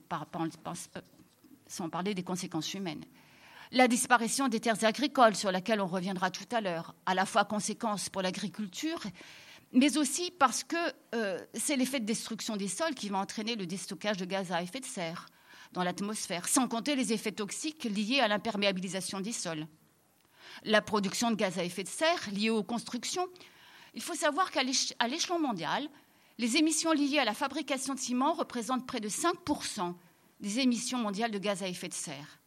parler des conséquences humaines. La disparition des terres agricoles, sur laquelle on reviendra tout à l'heure, à la fois conséquence pour l'agriculture, mais aussi parce que c'est l'effet de destruction des sols qui va entraîner le déstockage de gaz à effet de serre dans l'atmosphère, sans compter les effets toxiques liés à l'imperméabilisation des sols. la production de gaz à effet de serre liée aux constructions. Il faut savoir qu'à l'échelon mondial, les émissions liées à la fabrication de ciment représentent près de 5% des émissions mondiales de gaz à effet de serre.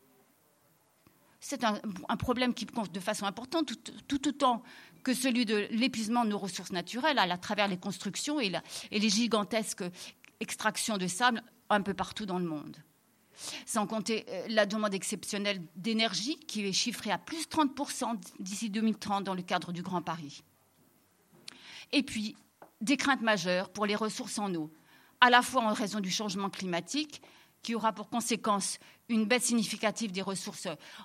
C'est un problème qui compte de façon importante, tout autant que celui de l'épuisement de nos ressources naturelles à travers les constructions et les gigantesques extractions de sable un peu partout dans le monde. Sans compter la demande exceptionnelle d'énergie qui est chiffrée à plus 30% d'ici 2030 dans le cadre du Grand Paris. Et puis, des craintes majeures pour les ressources en eau, à la fois en raison du changement climatique, qui aura pour conséquence une baisse significative des ressources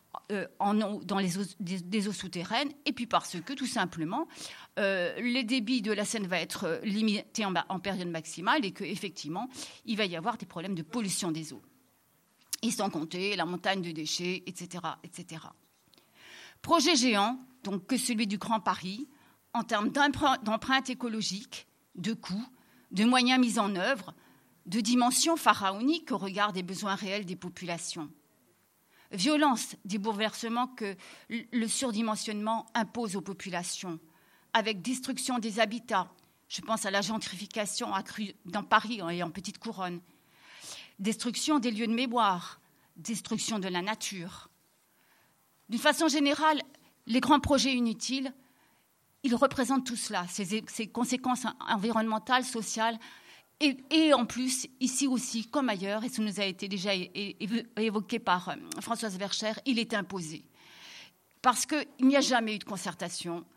en eau dans des eaux souterraines, et puis parce que, tout simplement, les débits de la Seine vont être limités en période maximale et qu'effectivement, il va y avoir des problèmes de pollution des eaux. Et sans compter la montagne de déchets, etc., etc. Projet géant, donc, que celui du Grand Paris, en termes d'empreinte écologique, de coûts, de moyens mis en œuvre, de dimensions pharaoniques au regard des besoins réels des populations. Violence des bouleversements que le surdimensionnement impose aux populations, avec destruction des habitats. Je pense à la gentrification accrue dans Paris et en Petite Couronne. Destruction des lieux de mémoire, destruction de la nature. D'une façon générale, les grands projets inutiles, ils représentent tout cela, ces conséquences environnementales, sociales, et en plus, ici aussi, comme ailleurs, et ça nous a été déjà évoqué par Françoise Vercher, il est imposé. Parce qu'il n'y a jamais eu de concertation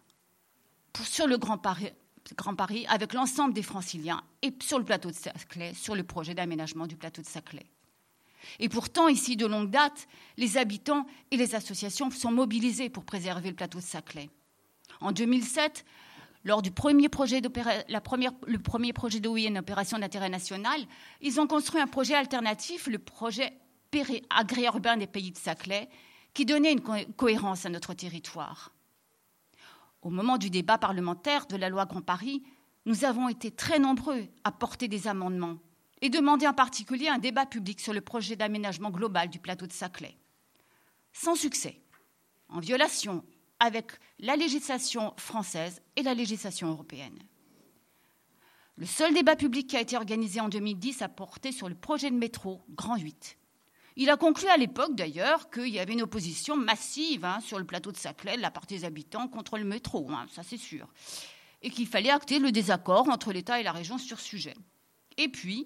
sur le Grand Paris avec l'ensemble des Franciliens et sur le plateau de Saclay, sur le projet d'aménagement du plateau de Saclay. Et pourtant, ici, de longue date, les habitants et les associations sont mobilisés pour préserver le plateau de Saclay. En 2007, lors du premier projet le premier projet d'OIN, opération d'intérêt national, ils ont construit un projet alternatif, le projet agri-urbain des Pays de Saclay, qui donnait une cohérence à notre territoire. Au moment du débat parlementaire de la loi Grand Paris, nous avons été très nombreux à porter des amendements et demander en particulier un débat public sur le projet d'aménagement global du plateau de Saclay. Sans succès, en violation avec la législation française et la législation européenne. Le seul débat public qui a été organisé en 2010 a porté sur le projet de métro Grand 8. Il a conclu à l'époque, d'ailleurs, qu'il y avait une opposition massive sur le plateau de Saclay de la part des habitants contre le métro, ça c'est sûr, et qu'il fallait acter le désaccord entre l'État et la région sur ce sujet. Et puis,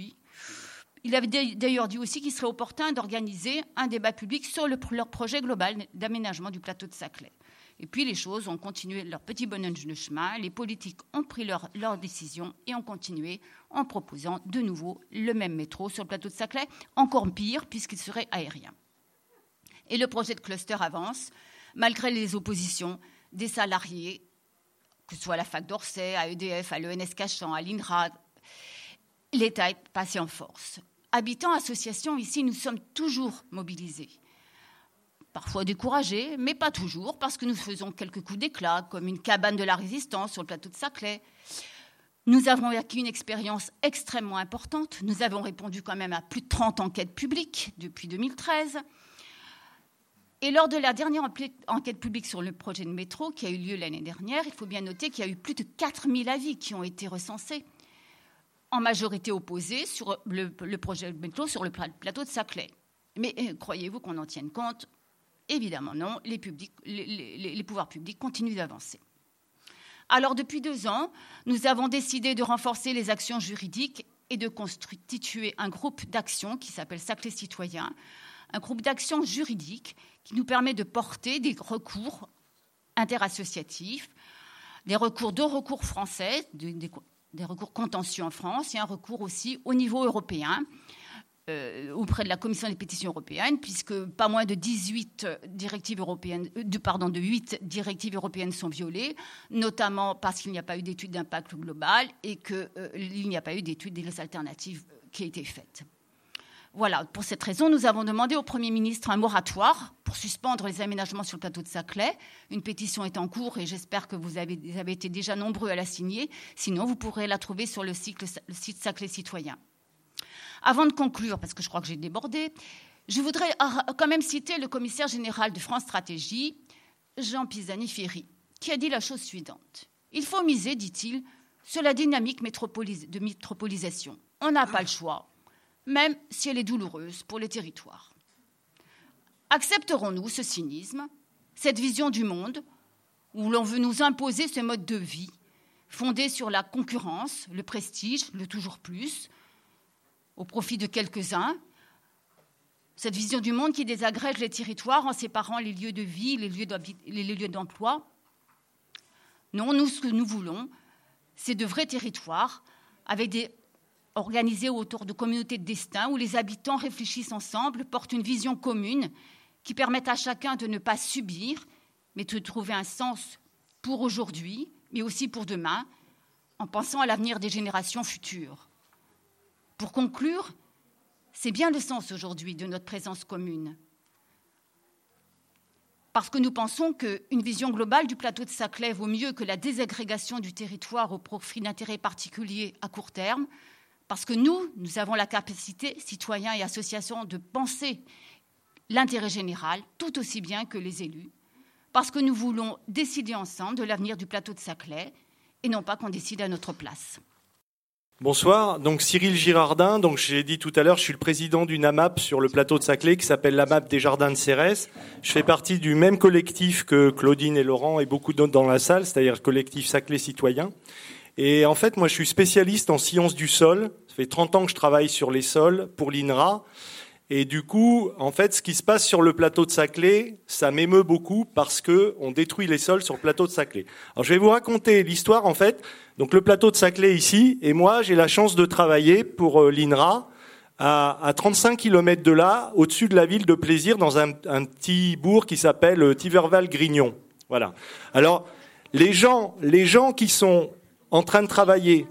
il avait d'ailleurs dit aussi qu'il serait opportun d'organiser un débat public sur leur projet global d'aménagement du plateau de Saclay. Et puis les choses ont continué leur petit bonhomme de chemin, les politiques ont pris leur décision et ont continué en proposant de nouveau le même métro sur le plateau de Saclay, encore pire puisqu'il serait aérien. Et le projet de cluster avance, malgré les oppositions des salariés, que ce soit à la fac d'Orsay, à EDF, à l'ENS Cachan, à l'INRA. L'État est passé en force. Habitants, associations, ici, nous sommes toujours mobilisés. Parfois découragés, mais pas toujours, parce que nous faisons quelques coups d'éclat, comme une cabane de la résistance sur le plateau de Saclay. Nous avons acquis une expérience extrêmement importante. Nous avons répondu quand même à plus de 30 enquêtes publiques depuis 2013. Et lors de la dernière enquête publique sur le projet de métro, qui a eu lieu l'année dernière, il faut bien noter qu'il y a eu plus de 4000 avis qui ont été recensés, en majorité opposés sur le projet de métro sur le plateau de Saclay. Mais croyez-vous qu'on en tienne compte ? Évidemment non, les pouvoirs publics continuent d'avancer. Alors depuis 2 ans, nous avons décidé de renforcer les actions juridiques et de constituer un groupe d'action qui s'appelle Saclay Citoyen, un groupe d'action juridique qui nous permet de porter des recours interassociatifs, deux recours français, des recours contentieux en France et un recours aussi au niveau européen, auprès de la Commission des pétitions européennes, puisque pas moins de 8 directives européennes sont violées, notamment parce qu'il n'y a pas eu d'étude d'impact global et qu'il n'y a pas eu d'étude des alternatives qui a été faite. Voilà, pour cette raison, nous avons demandé au Premier ministre un moratoire pour suspendre les aménagements sur le plateau de Saclay. Une pétition est en cours et j'espère que vous avez été déjà nombreux à la signer. Sinon, vous pourrez la trouver sur le site Saclay Citoyen. Avant de conclure, parce que je crois que j'ai débordé, je voudrais quand même citer le commissaire général de France Stratégie, Jean Pisani-Ferry, qui a dit la chose suivante. Il faut miser, dit-il, sur la dynamique de métropolisation. On n'a pas le choix, même si elle est douloureuse pour les territoires. Accepterons-nous ce cynisme, cette vision du monde, où l'on veut nous imposer ce mode de vie, fondé sur la concurrence, le prestige, le toujours plus, au profit de quelques-uns, cette vision du monde qui désagrège les territoires en séparant les lieux de vie, les lieux d'emploi. Non, nous, ce que nous voulons, c'est de vrais territoires organisés autour de communautés de destin où les habitants réfléchissent ensemble, portent une vision commune qui permette à chacun de ne pas subir, mais de trouver un sens pour aujourd'hui, mais aussi pour demain, en pensant à l'avenir des générations futures. Pour conclure, c'est bien le sens aujourd'hui de notre présence commune. Parce que nous pensons qu'une vision globale du plateau de Saclay vaut mieux que la désagrégation du territoire au profit d'intérêts particuliers à court terme, parce que nous avons la capacité, citoyens et associations, de penser l'intérêt général tout aussi bien que les élus, parce que nous voulons décider ensemble de l'avenir du plateau de Saclay et non pas qu'on décide à notre place. Bonsoir, donc Cyril Girardin, donc j'ai dit tout à l'heure, je suis le président d'une AMAP sur le plateau de Saclay qui s'appelle l'AMAP des Jardins de Cérès. Je fais partie du même collectif que Claudine et Laurent et beaucoup d'autres dans la salle, c'est-à-dire le collectif Saclay Citoyen. Et en fait, moi je suis spécialiste en sciences du sol, ça fait 30 ans que je travaille sur les sols pour l'INRA. Et du coup, en fait, ce qui se passe sur le plateau de Saclay, ça m'émeut beaucoup parce que on détruit les sols sur le plateau de Saclay. Alors, je vais vous raconter l'histoire, en fait. Donc, le plateau de Saclay ici, et moi, j'ai la chance de travailler pour l'INRA à 35 km de là, au-dessus de la ville de Plaisir, dans un petit bourg qui s'appelle Thiverval-Grignon. Voilà. Alors, les gens qui sont en train de travailler,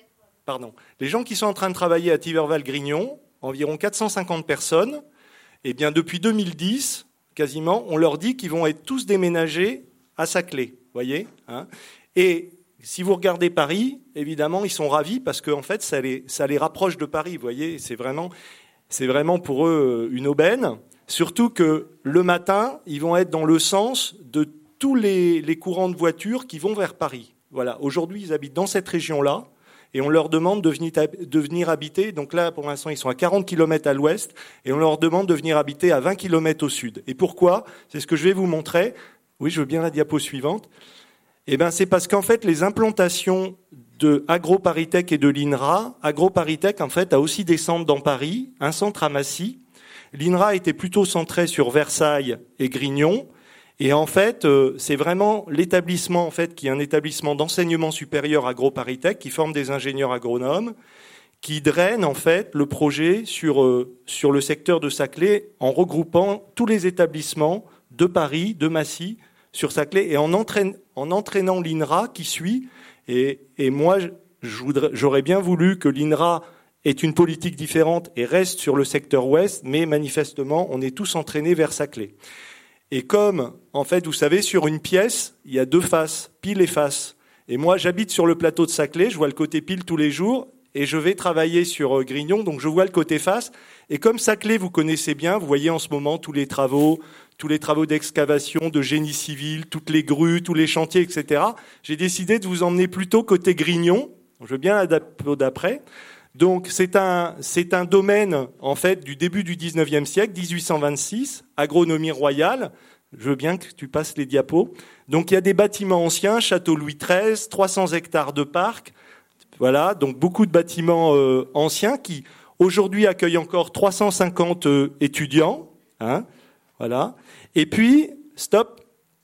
à Thiverval-Grignon, environ 450 personnes, et bien depuis 2010, quasiment, on leur dit qu'ils vont être tous déménagés à Saclay, voyez, hein. Et si vous regardez Paris, évidemment, ils sont ravis parce qu'en fait, ça les rapproche de Paris, voyez, c'est vraiment pour eux une aubaine. Surtout que le matin, ils vont être dans le sens de tous les courants de voitures qui vont vers Paris. Voilà. Aujourd'hui, ils habitent dans cette région-là. Et on leur demande de venir habiter, donc là pour l'instant ils sont à 40 km à l'ouest, et on leur demande de venir habiter à 20 km au sud. Et pourquoi ? C'est ce que je vais vous montrer. Oui, je veux bien la diapo suivante. Eh ben, c'est parce qu'en fait les implantations de AgroParisTech et de l'INRA, AgroParisTech en fait a aussi des centres dans Paris, un centre à Massy. L'INRA était plutôt centré sur Versailles et Grignon. Et en fait, c'est vraiment l'établissement en fait qui est un établissement d'enseignement supérieur AgroParisTech qui forme des ingénieurs agronomes, qui draine en fait le projet sur le secteur de Saclay en regroupant tous les établissements de Paris, de Massy sur Saclay et en entraînant l'INRA qui suit. Et moi, j'aurais bien voulu que l'INRA ait une politique différente et reste sur le secteur ouest, mais manifestement, on est tous entraînés vers Saclay. Et comme, en fait, vous savez, sur une pièce, il y a deux faces, pile et face. Et moi, j'habite sur le plateau de Saclay, je vois le côté pile tous les jours, et je vais travailler sur Grignon, donc je vois le côté face. Et comme Saclay, vous connaissez bien, vous voyez en ce moment tous les travaux d'excavation, de génie civil, toutes les grues, tous les chantiers, etc. J'ai décidé de vous emmener plutôt côté Grignon. Je veux bien l'adapter d'après. Donc c'est un domaine en fait du début du 19e siècle, 1826, agronomie royale. Je veux bien que tu passes les diapos. Donc il y a des bâtiments anciens, château Louis XIII, 300 hectares de parc. Voilà, donc beaucoup de bâtiments anciens qui aujourd'hui accueillent encore 350 étudiants. Hein, voilà. Et puis, stop,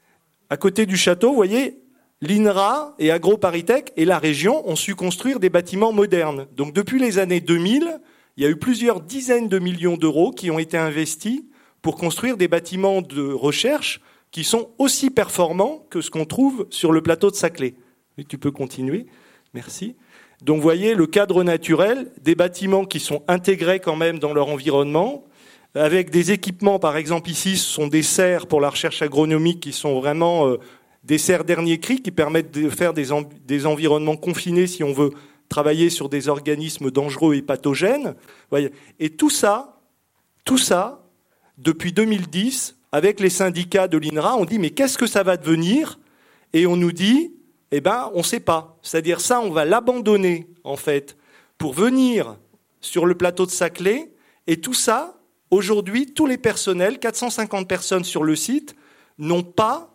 à côté du château, vous voyez, l'INRA et AgroParisTech et la région ont su construire des bâtiments modernes. Donc depuis les années 2000, il y a eu plusieurs dizaines de millions d'euros qui ont été investis pour construire des bâtiments de recherche qui sont aussi performants que ce qu'on trouve sur le plateau de Saclay. Oui, tu peux continuer. Merci. Donc vous voyez le cadre naturel, des bâtiments qui sont intégrés quand même dans leur environnement, avec des équipements, par exemple ici, ce sont des serres pour la recherche agronomique qui sont vraiment des serres dernier cri qui permettent de faire des environnements confinés si on veut travailler sur des organismes dangereux et pathogènes. Et tout ça, depuis 2010, avec les syndicats de l'INRA, on dit mais qu'est-ce que ça va devenir? Et on nous dit, on ne sait pas. C'est-à-dire ça, on va l'abandonner, en fait, pour venir sur le plateau de Saclay. Et tout ça, aujourd'hui, tous les personnels, 450 personnes sur le site, n'ont pas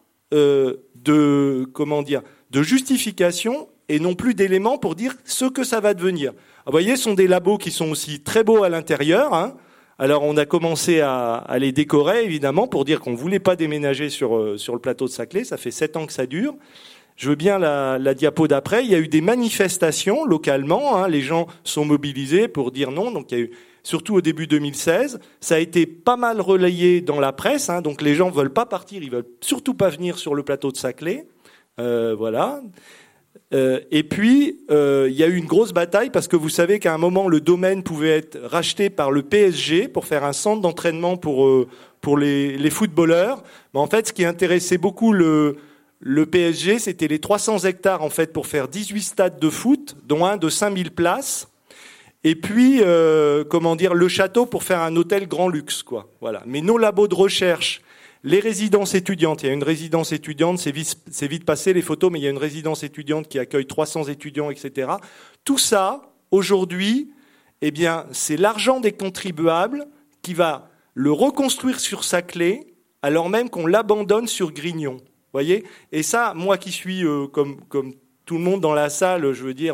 de justification et non plus d'éléments pour dire ce que ça va devenir. Vous voyez, ce sont des labos qui sont aussi très beaux à l'intérieur, hein. Alors on a commencé à les décorer, évidemment, pour dire qu'on ne voulait pas déménager sur le plateau de Saclay. Ça fait 7 ans que ça dure. Je veux bien la diapo d'après. Il y a eu des manifestations localement, hein. Les gens sont mobilisés pour dire non. Donc il y a eu, surtout au début 2016, ça a été pas mal relayé dans la presse, hein. Donc les gens ne veulent pas partir, ils veulent surtout pas venir sur le plateau de Saclay. Voilà. Et puis, il y a eu une grosse bataille parce que vous savez qu'à un moment, le domaine pouvait être racheté par le PSG pour faire un centre d'entraînement pour les footballeurs. Mais en fait, ce qui intéressait beaucoup le PSG, c'était les 300 hectares en fait pour faire 18 stades de foot, dont un de 5000 places. Et puis, le château pour faire un hôtel grand luxe, quoi. Voilà. Mais nos labos de recherche, les résidences étudiantes, il y a une résidence étudiante, c'est vite passé les photos, mais il y a une résidence étudiante qui accueille 300 étudiants, etc. Tout ça, aujourd'hui, c'est l'argent des contribuables qui va le reconstruire sur Saclay, alors même qu'on l'abandonne sur Grignon. Voyez ? Et ça, moi qui suis comme tout le monde dans la salle, je veux dire,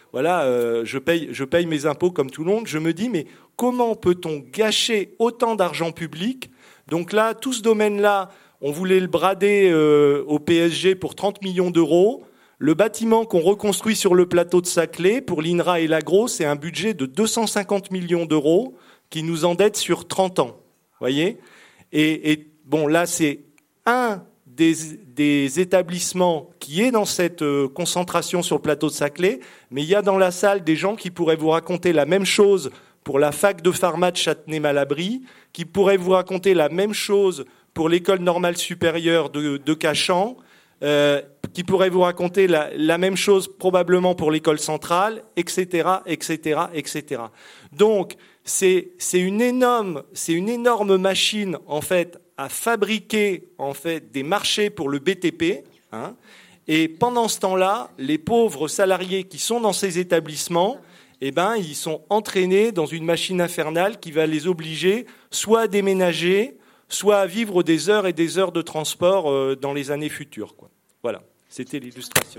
je paye mes impôts comme tout le monde, je me dis, mais comment peut-on gâcher autant d'argent public ? Donc là, tout ce domaine-là, on voulait le brader au PSG pour 30 millions d'euros. Le bâtiment qu'on reconstruit sur le plateau de Saclay, pour l'INRA et l'Agro, c'est un budget de 250 millions d'euros qui nous endette sur 30 ans. Voyez ? Et bon, là, c'est un des établissements qui est dans cette concentration sur le plateau de Saclay, mais il y a dans la salle des gens qui pourraient vous raconter la même chose pour la fac de pharma de Châtenay-Malabry, qui pourrait vous raconter la même chose pour l'école normale supérieure de Cachan, qui pourrait vous raconter la même chose probablement pour l'école centrale, etc., etc., etc. Donc, c'est une énorme machine, en fait, à fabriquer, en fait, des marchés pour le BTP, hein. Et pendant ce temps-là, les pauvres salariés qui sont dans ces établissements, ils sont entraînés dans une machine infernale qui va les obliger soit à déménager, soit à vivre des heures et des heures de transport dans les années futures, quoi. Voilà, c'était l'illustration.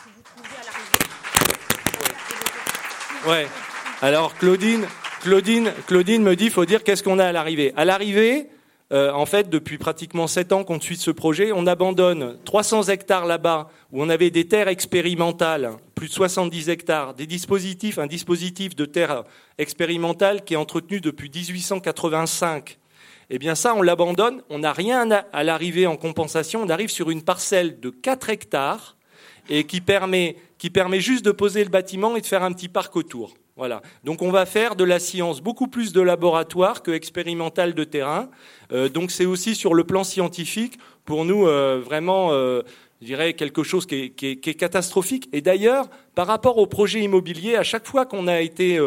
Ouais. Alors Claudine me dit, il faut dire qu'est-ce qu'on a à l'arrivée. À l'arrivée, en fait, depuis pratiquement 7 ans qu'on suit ce projet, on abandonne 300 hectares là-bas où on avait des terres expérimentales, plus de 70 hectares, un dispositif de terre expérimentale qui est entretenu depuis 1885. Eh bien ça, on l'abandonne, on n'a rien à l'arrivée en compensation, on arrive sur une parcelle de 4 hectares et qui permet juste de poser le bâtiment et de faire un petit parc autour. Voilà. Donc on va faire de la science beaucoup plus de laboratoire que expérimentale de terrain. Donc c'est aussi sur le plan scientifique pour nous vraiment, je dirais quelque chose qui est catastrophique. Et d'ailleurs, par rapport au projet immobilier, à chaque fois qu'on a été,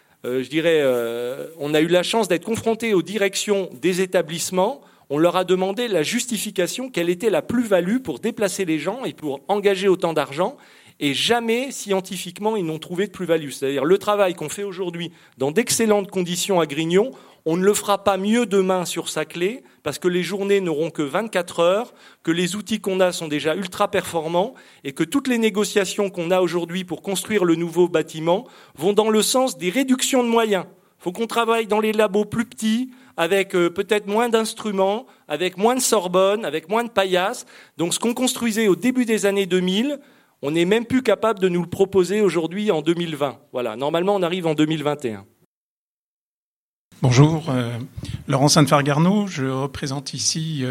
on a eu la chance d'être confronté aux directions des établissements, on leur a demandé la justification, quelle était la plus-value pour déplacer les gens et pour engager autant d'argent. Et jamais, scientifiquement, ils n'ont trouvé de plus-value. C'est-à-dire le travail qu'on fait aujourd'hui dans d'excellentes conditions à Grignon, on ne le fera pas mieux demain sur Saclay, parce que les journées n'auront que 24 heures, que les outils qu'on a sont déjà ultra performants, et que toutes les négociations qu'on a aujourd'hui pour construire le nouveau bâtiment vont dans le sens des réductions de moyens. Il faut qu'on travaille dans les labos plus petits, avec peut-être moins d'instruments, avec moins de Sorbonne, avec moins de paillasses. Donc ce qu'on construisait au début des années 2000, on n'est même plus capable de nous le proposer aujourd'hui en 2020. Voilà, normalement on arrive en 2021. Bonjour, Laurent Sainte-Fargarneau, je représente ici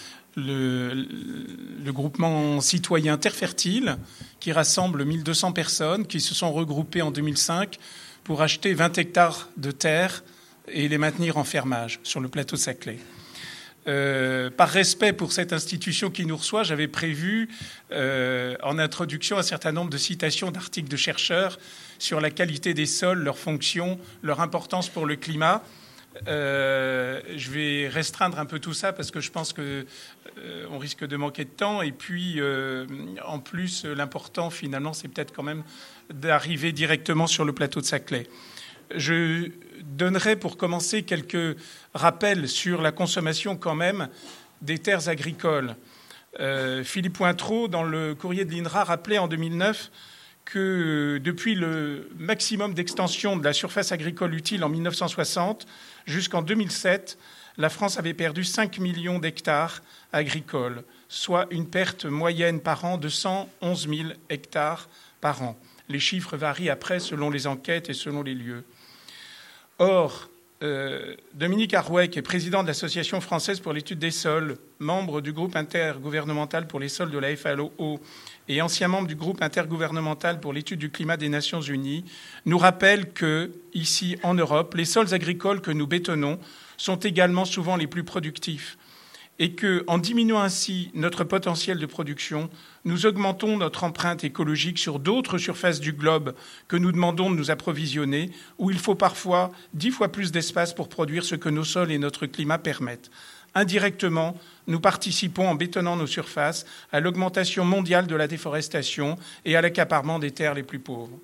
le groupement citoyen Terre Fertile qui rassemble 1200 personnes qui se sont regroupées en 2005 pour acheter 20 hectares de terre et les maintenir en fermage sur le plateau de Saclay. Par respect pour cette institution qui nous reçoit, j'avais prévu en introduction un certain nombre de citations d'articles de chercheurs sur la qualité des sols, leur fonction, leur importance pour le climat. Je vais restreindre un peu tout ça parce que je pense qu'on risque de manquer de temps. Et puis, en plus, l'important, finalement, c'est peut-être quand même d'arriver directement sur le plateau de Saclay. Je donnerai, pour commencer, quelques rappels sur la consommation, quand même, des terres agricoles. Philippe Pointreau, dans le courrier de l'INRA, rappelait en 2009 que depuis le maximum d'extension de la surface agricole utile en 1960 jusqu'en 2007, la France avait perdu 5 millions d'hectares agricoles, soit une perte moyenne par an de 111 000 hectares par an. Les chiffres varient après selon les enquêtes et selon les lieux. Or, Dominique Arouet, qui est président de l'Association française pour l'étude des sols, membre du groupe intergouvernemental pour les sols de la FAO et ancien membre du groupe intergouvernemental pour l'étude du climat des Nations Unies, nous rappelle que, ici en Europe, les sols agricoles que nous bétonnons sont également souvent les plus productifs et qu'en diminuant ainsi notre potentiel de production, nous augmentons notre empreinte écologique sur d'autres surfaces du globe que nous demandons de nous approvisionner, où il faut parfois 10 fois plus d'espace pour produire ce que nos sols et notre climat permettent. Indirectement, nous participons, en bétonnant nos surfaces, à l'augmentation mondiale de la déforestation et à l'accaparement des terres les plus pauvres.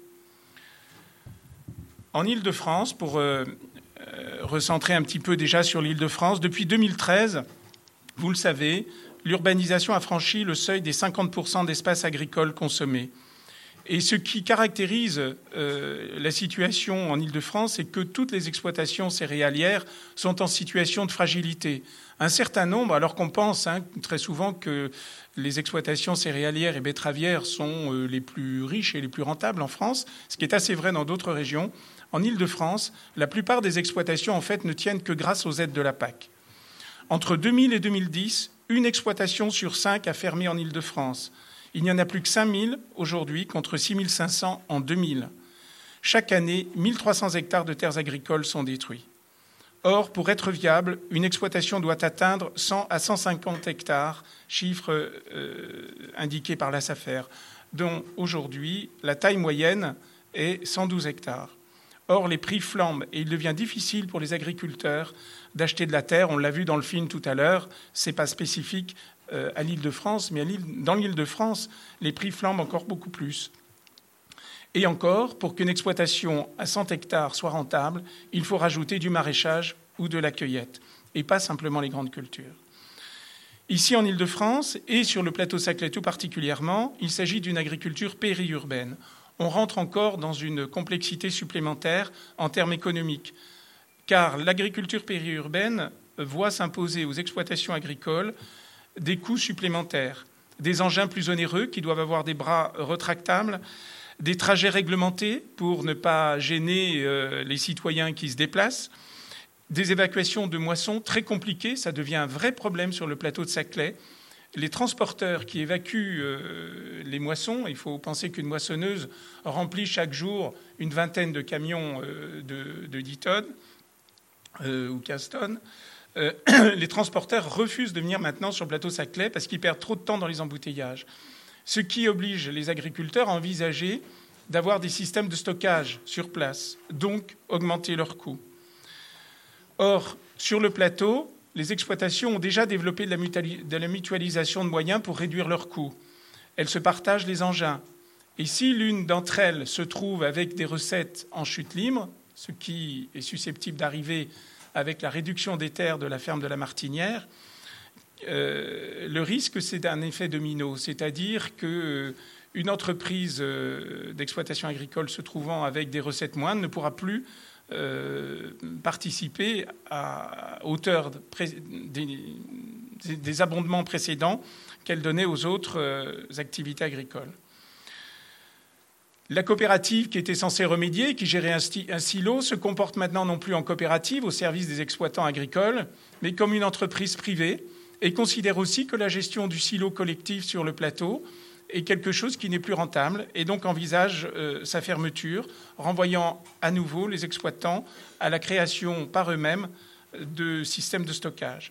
En Île-de-France, pour recentrer un petit peu déjà sur l'Île-de-France, depuis 2013, vous le savez, l'urbanisation a franchi le seuil des 50% d'espaces agricoles consommés. Et ce qui caractérise la situation en Île-de-France, c'est que toutes les exploitations céréalières sont en situation de fragilité. Un certain nombre, alors qu'on pense très souvent que les exploitations céréalières et betteravières sont les plus riches et les plus rentables en France, ce qui est assez vrai dans d'autres régions, en Île-de-France, la plupart des exploitations, en fait, ne tiennent que grâce aux aides de la PAC. Entre 2000 et 2010, une exploitation sur 5 a fermé en Île-de-France. Il n'y en a plus que 5000 aujourd'hui, contre 6500 en 2000. Chaque année, 1300 hectares de terres agricoles sont détruits. Or, pour être viable, une exploitation doit atteindre 100 à 150 hectares, chiffre indiqué par la SAFER, dont aujourd'hui, la taille moyenne est 112 hectares. Or, les prix flambent et il devient difficile pour les agriculteurs d'acheter de la terre. On l'a vu dans le film tout à l'heure, ce n'est pas spécifique à l'Île-de-France, mais dans l'Île-de-France, les prix flambent encore beaucoup plus. Et encore, pour qu'une exploitation à 100 hectares soit rentable, il faut rajouter du maraîchage ou de la cueillette, et pas simplement les grandes cultures. Ici, en Île-de-France, et sur le plateau Saclay tout particulièrement, il s'agit d'une agriculture périurbaine. On rentre encore dans une complexité supplémentaire en termes économiques, car l'agriculture périurbaine voit s'imposer aux exploitations agricoles des coûts supplémentaires, des engins plus onéreux qui doivent avoir des bras rétractables, des trajets réglementés pour ne pas gêner les citoyens qui se déplacent, des évacuations de moissons très compliquées, ça devient un vrai problème sur le plateau de Saclay. Les transporteurs qui évacuent les moissons, il faut penser qu'une moissonneuse remplit chaque jour une vingtaine de camions de 10 tonnes ou 15 tonnes. Les transporteurs refusent de venir maintenant sur le plateau Saclay parce qu'ils perdent trop de temps dans les embouteillages. Ce qui oblige les agriculteurs à envisager d'avoir des systèmes de stockage sur place, donc augmenter leurs coûts. Or, sur le plateau, les exploitations ont déjà développé de la mutualisation de moyens pour réduire leurs coûts. Elles se partagent les engins. Et si l'une d'entre elles se trouve avec des recettes en chute libre, ce qui est susceptible d'arriver avec la réduction des terres de la ferme de la Martinière, le risque, c'est un effet domino, c'est-à-dire qu'une entreprise d'exploitation agricole se trouvant avec des recettes moindres ne pourra plus participer à hauteur des abondements précédents qu'elle donnait aux autres activités agricoles. La coopérative qui était censée remédier, qui gérait un silo, se comporte maintenant non plus en coopérative au service des exploitants agricoles, mais comme une entreprise privée, et considère aussi que la gestion du silo collectif sur le plateau est quelque chose qui n'est plus rentable, et donc envisage sa fermeture, renvoyant à nouveau les exploitants à la création par eux-mêmes de systèmes de stockage.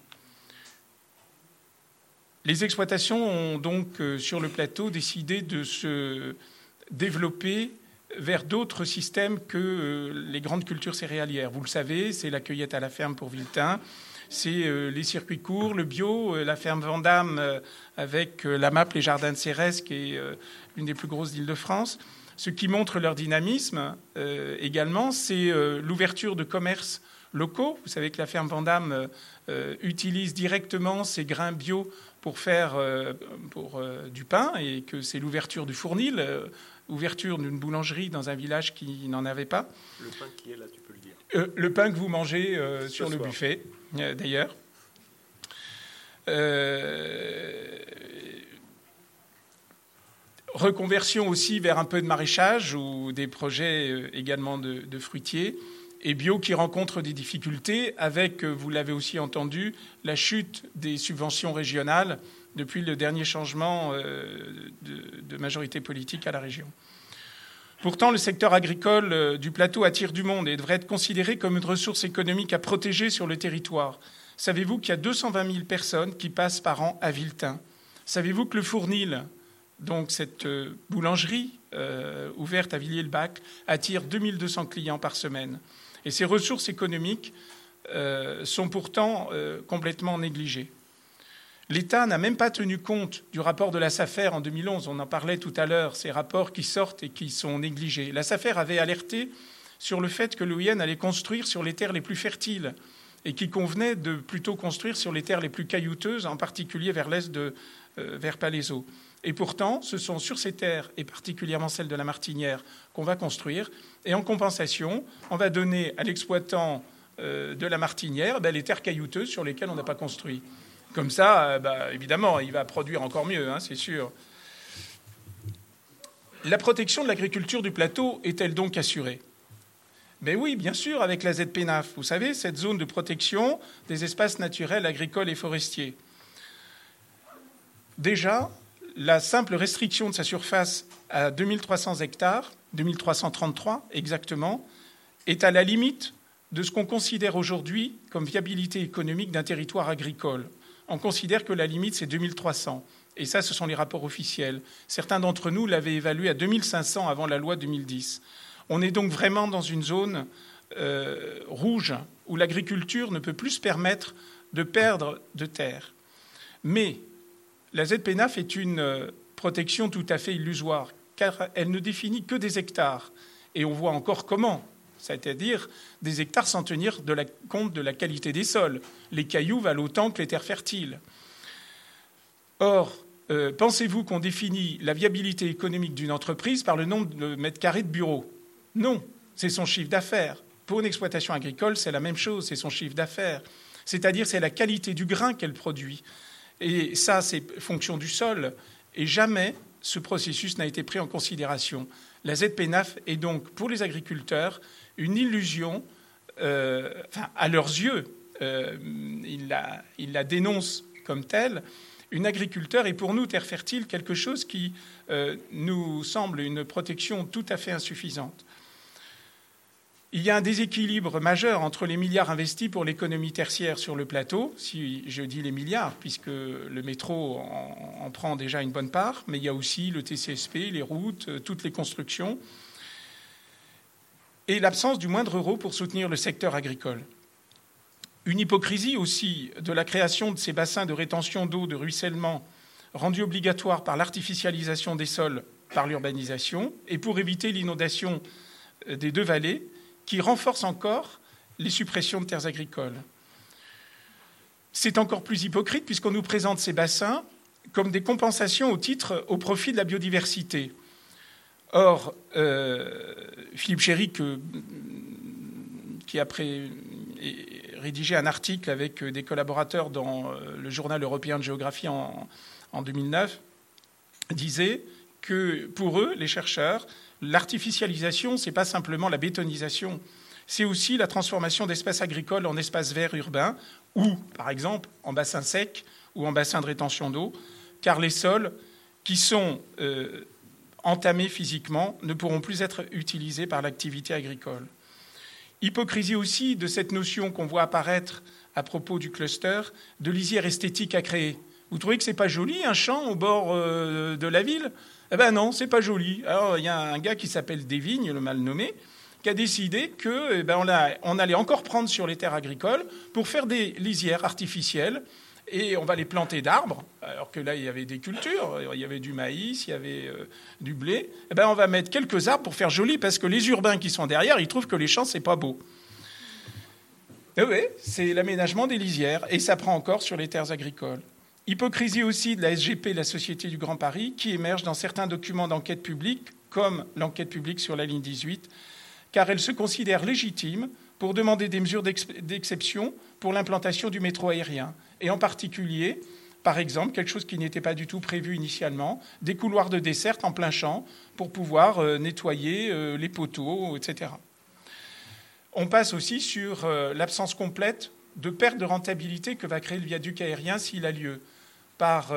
Les exploitations ont donc, sur le plateau, décidé de se développer vers d'autres systèmes que les grandes cultures céréalières. Vous le savez, c'est la cueillette à la ferme pour Viltin, c'est les circuits courts, le bio, la ferme Vandamme avec la MAP, les jardins de Cérès, qui est l'une des plus grosses d'Île-de-France. Ce qui montre leur dynamisme également, c'est l'ouverture de commerces locaux. Vous savez que la ferme Vandamme utilise directement ses grains bio pour faire du pain et que c'est l'ouverture du Fournil, ouverture d'une boulangerie dans un village qui n'en avait pas. Le pain qui est là, tu peux le dire. Le pain que vous mangez sur le buffet, d'ailleurs. Reconversion aussi vers un peu de maraîchage ou des projets également de fruitiers. Et bio qui rencontre des difficultés avec, vous l'avez aussi entendu, la chute des subventions régionales depuis le dernier changement de majorité politique à la région. Pourtant, le secteur agricole du plateau attire du monde et devrait être considéré comme une ressource économique à protéger sur le territoire. Savez-vous qu'il y a 220 000 personnes qui passent par an à Viltin? Savez-vous que le Fournil, donc cette boulangerie ouverte à Villiers-le-Bac, attire 2200 clients par semaine? Et ces ressources économiques sont pourtant complètement négligées. L'État n'a même pas tenu compte du rapport de la SAFER en 2011. On en parlait tout à l'heure, ces rapports qui sortent et qui sont négligés. La SAFER avait alerté sur le fait que l'EIN allait construire sur les terres les plus fertiles et qu'il convenait de plutôt construire sur les terres les plus caillouteuses, en particulier vers l'est vers Palaiseau. Et pourtant, ce sont sur ces terres, et particulièrement celles de la Martinière, qu'on va construire. Et en compensation, on va donner à l'exploitant de la Martinière les terres caillouteuses sur lesquelles on n'a pas construit. Comme ça, évidemment, il va produire encore mieux, c'est sûr. La protection de l'agriculture du plateau est-elle donc assurée? Mais oui, bien sûr, avec la ZPNAF. Vous savez, cette zone de protection des espaces naturels, agricoles et forestiers. Déjà, la simple restriction de sa surface à 2300 hectares, 2333 exactement, est à la limite de ce qu'on considère aujourd'hui comme viabilité économique d'un territoire agricole. On considère que la limite, c'est 2300. Et ça, ce sont les rapports officiels. Certains d'entre nous l'avaient évalué à 2500 avant la loi 2010. On est donc vraiment dans une zone rouge où l'agriculture ne peut plus se permettre de perdre de terre. Mais la ZPNAF est une protection tout à fait illusoire, car elle ne définit que des hectares. Et on voit encore comment, c'est-à-dire des hectares sans tenir compte de la qualité des sols. Les cailloux valent autant que les terres fertiles. Or, pensez-vous qu'on définit la viabilité économique d'une entreprise par le nombre de mètres carrés de bureaux? Non, c'est son chiffre d'affaires. Pour une exploitation agricole, c'est la même chose, c'est son chiffre d'affaires. C'est-à-dire c'est la qualité du grain qu'elle produit. Et ça, c'est fonction du sol. Et jamais ce processus n'a été pris en considération. La ZPNAF est donc, pour les agriculteurs, une illusion, à leurs yeux, ils la dénoncent comme telle. Une agriculteur est pour nous, terre fertile, quelque chose qui nous semble une protection tout à fait insuffisante. Il y a un déséquilibre majeur entre les milliards investis pour l'économie tertiaire sur le plateau, si je dis les milliards, puisque le métro en prend déjà une bonne part, mais il y a aussi le TCSP, les routes, toutes les constructions, et l'absence du moindre euro pour soutenir le secteur agricole. Une hypocrisie aussi de la création de ces bassins de rétention d'eau, de ruissellement, rendus obligatoires par l'artificialisation des sols par l'urbanisation, et pour éviter l'inondation des deux vallées, qui renforce encore les suppressions de terres agricoles. C'est encore plus hypocrite puisqu'on nous présente ces bassins comme des compensations au profit de la biodiversité. Or, Philippe Chéry, qui a rédigé un article avec des collaborateurs dans le journal européen de géographie en 2009, disait que pour eux, les chercheurs, l'artificialisation, ce n'est pas simplement la bétonisation, c'est aussi la transformation d'espaces agricoles en espaces verts urbains ou, par exemple, en bassins secs ou en bassins de rétention d'eau, car les sols qui sont entamés physiquement ne pourront plus être utilisés par l'activité agricole. Hypocrisie aussi de cette notion qu'on voit apparaître à propos du cluster de lisière esthétique à créer. Vous trouvez que ce n'est pas joli, un champ au bord de la ville ? Eh ben non, c'est pas joli. Alors il y a un gars qui s'appelle Desvignes, le mal nommé, qui a décidé que on allait encore prendre sur les terres agricoles pour faire des lisières artificielles et on va les planter d'arbres, alors que là il y avait des cultures, il y avait du maïs, il y avait du blé. Eh ben on va mettre quelques arbres pour faire joli parce que les urbains qui sont derrière, ils trouvent que les champs c'est pas beau. Et oui, c'est l'aménagement des lisières et ça prend encore sur les terres agricoles. Hypocrisie aussi de la SGP, la Société du Grand Paris, qui émerge dans certains documents d'enquête publique, comme l'enquête publique sur la ligne 18, car elle se considère légitime pour demander des mesures d'exception pour l'implantation du métro aérien. Et en particulier, par exemple, quelque chose qui n'était pas du tout prévu initialement, des couloirs de desserte en plein champ pour pouvoir nettoyer les poteaux, etc. On passe aussi sur l'absence complète de perte de rentabilité que va créer le viaduc aérien s'il a lieu par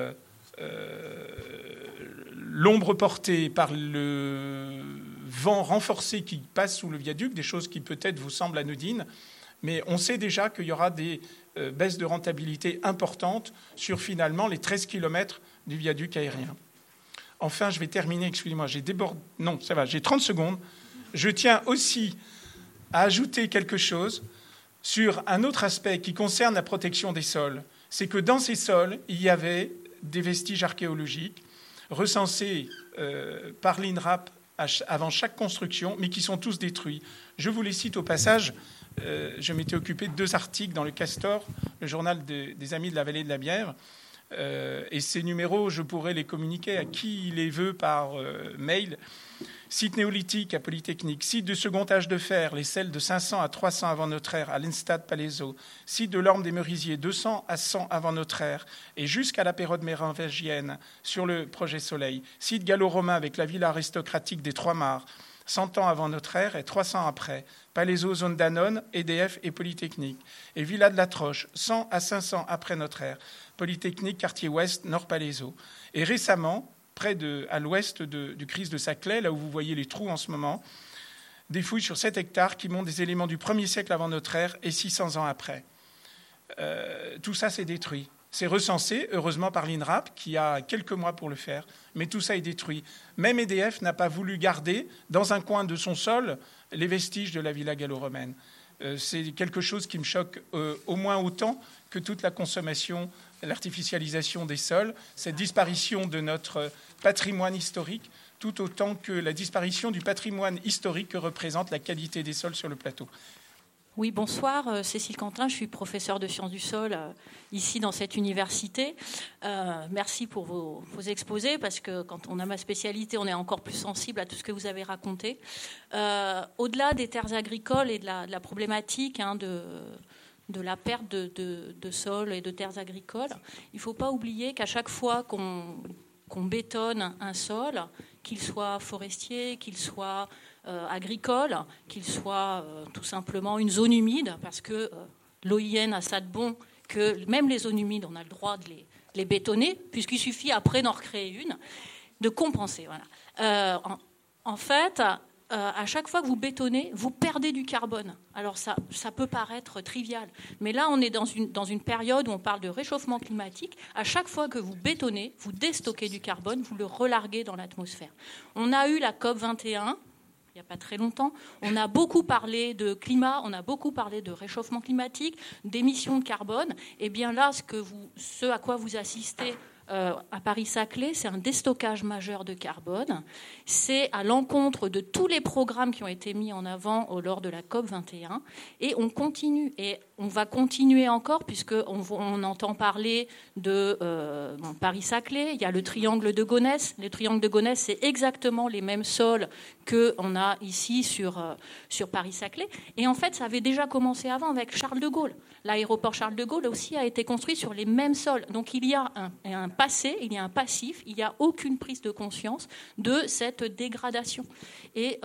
l'ombre portée, par le vent renforcé qui passe sous le viaduc, des choses qui peut-être vous semblent anodines, mais on sait déjà qu'il y aura des baisses de rentabilité importantes sur finalement les 13 km du viaduc aérien. Enfin, je vais terminer, excusez-moi, j'ai 30 secondes. Je tiens aussi à ajouter quelque chose sur un autre aspect qui concerne la protection des sols. C'est que dans ces sols, il y avait des vestiges archéologiques recensés par l'INRAP avant chaque construction, mais qui sont tous détruits. Je vous les cite au passage. Je m'étais occupé de 2 articles dans le Castor, le journal des Amis de la Vallée de la Bièvre. Et ces numéros, je pourrais les communiquer à qui les veut par mail. Site néolithique à Polytechnique, site de second âge de fer, les celles de 500 à 300 avant notre ère à l'Enstad Palaiseau, site de l'Orme des Merisiers, 200 à 100 avant notre ère, et jusqu'à la période mérovingienne sur le projet Soleil, site gallo-romain avec la villa aristocratique des Trois-Mares, 100 ans avant notre ère et 300 après, Palaiseau, zone Danone, EDF et Polytechnique, et Villa de la Troche, 100 à 500 après notre ère, Polytechnique, quartier ouest, Nord Palaiseau. Et récemment, à l'ouest du Crise de Saclay, là où vous voyez les trous en ce moment, des fouilles sur 7 hectares qui montrent des éléments du 1er siècle avant notre ère et 600 ans après. Tout ça, c'est détruit. C'est recensé, heureusement, par l'INRAP, qui a quelques mois pour le faire, mais tout ça est détruit. Même EDF n'a pas voulu garder, dans un coin de son sol, les vestiges de la villa gallo-romaine. C'est quelque chose qui me choque au moins autant que toute la consommation, l'artificialisation des sols, cette disparition de notre patrimoine historique, tout autant que la disparition du patrimoine historique que représente la qualité des sols sur le plateau. Oui, bonsoir, Cécile Quentin, je suis professeure de sciences du sol ici dans cette université. Merci pour vos exposés, parce que quand on a ma spécialité, on est encore plus sensible à tout ce que vous avez raconté. Au-delà des terres agricoles et de la problématique de la perte de sols et de terres agricoles, il ne faut pas oublier qu'à chaque fois qu'on bétonne un sol, qu'il soit forestier, qu'il soit agricole, qu'il soit tout simplement une zone humide, parce que l'OIN a ça de bon que même les zones humides, on a le droit de les bétonner, puisqu'il suffit après d'en recréer une, de compenser. Voilà. En fait, à chaque fois que vous bétonnez, vous perdez du carbone. Alors ça peut paraître trivial, mais là on est dans une période où on parle de réchauffement climatique. À chaque fois que vous bétonnez, vous déstockez du carbone, vous le relarguez dans l'atmosphère. On a eu la COP21, il n'y a pas très longtemps, on a beaucoup parlé de climat, on a beaucoup parlé de réchauffement climatique, d'émissions de carbone. Et bien là, ce à quoi vous assistez à Paris-Saclay, c'est un déstockage majeur de carbone. C'est à l'encontre de tous les programmes qui ont été mis en avant lors de la COP21. Et on continue. Et on va continuer encore, puisqu'on entend parler de Paris-Saclay. Il y a le triangle de Gonesse. Le triangle de Gonesse, c'est exactement les mêmes sols qu'on a ici sur Paris-Saclay. Et en fait, ça avait déjà commencé avant avec Charles de Gaulle. L'aéroport Charles de Gaulle aussi a été construit sur les mêmes sols. Donc il y a un passé, il y a un passif, il n'y a aucune prise de conscience de cette dégradation. Et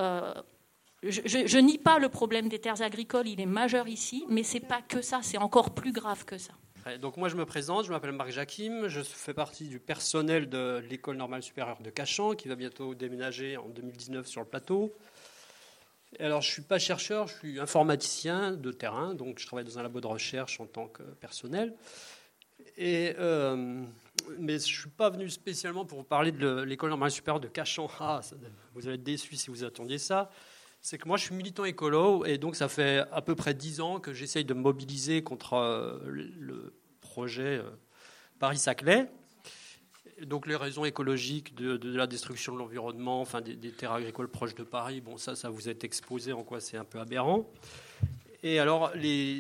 je nie pas le problème des terres agricoles, il est majeur ici, mais ce n'est pas que ça, c'est encore plus grave que ça. Donc moi je me présente, je m'appelle Marc Jacquim, je fais partie du personnel de l'École normale supérieure de Cachan, qui va bientôt déménager en 2019 sur le plateau. Alors, je ne suis pas chercheur, je suis informaticien de terrain, donc je travaille dans un labo de recherche en tant que personnel. Et mais je ne suis pas venu spécialement pour vous parler de l'école normale supérieure de Cachan. Vous allez être déçus si vous attendiez ça. C'est que moi, je suis militant écolo, et donc ça fait à peu près 10 ans que j'essaye de me mobiliser contre le projet Paris-Saclay. Donc les raisons écologiques de la destruction de l'environnement, enfin des terres agricoles proches de Paris, bon, ça vous est exposé en quoi c'est un peu aberrant. Et alors,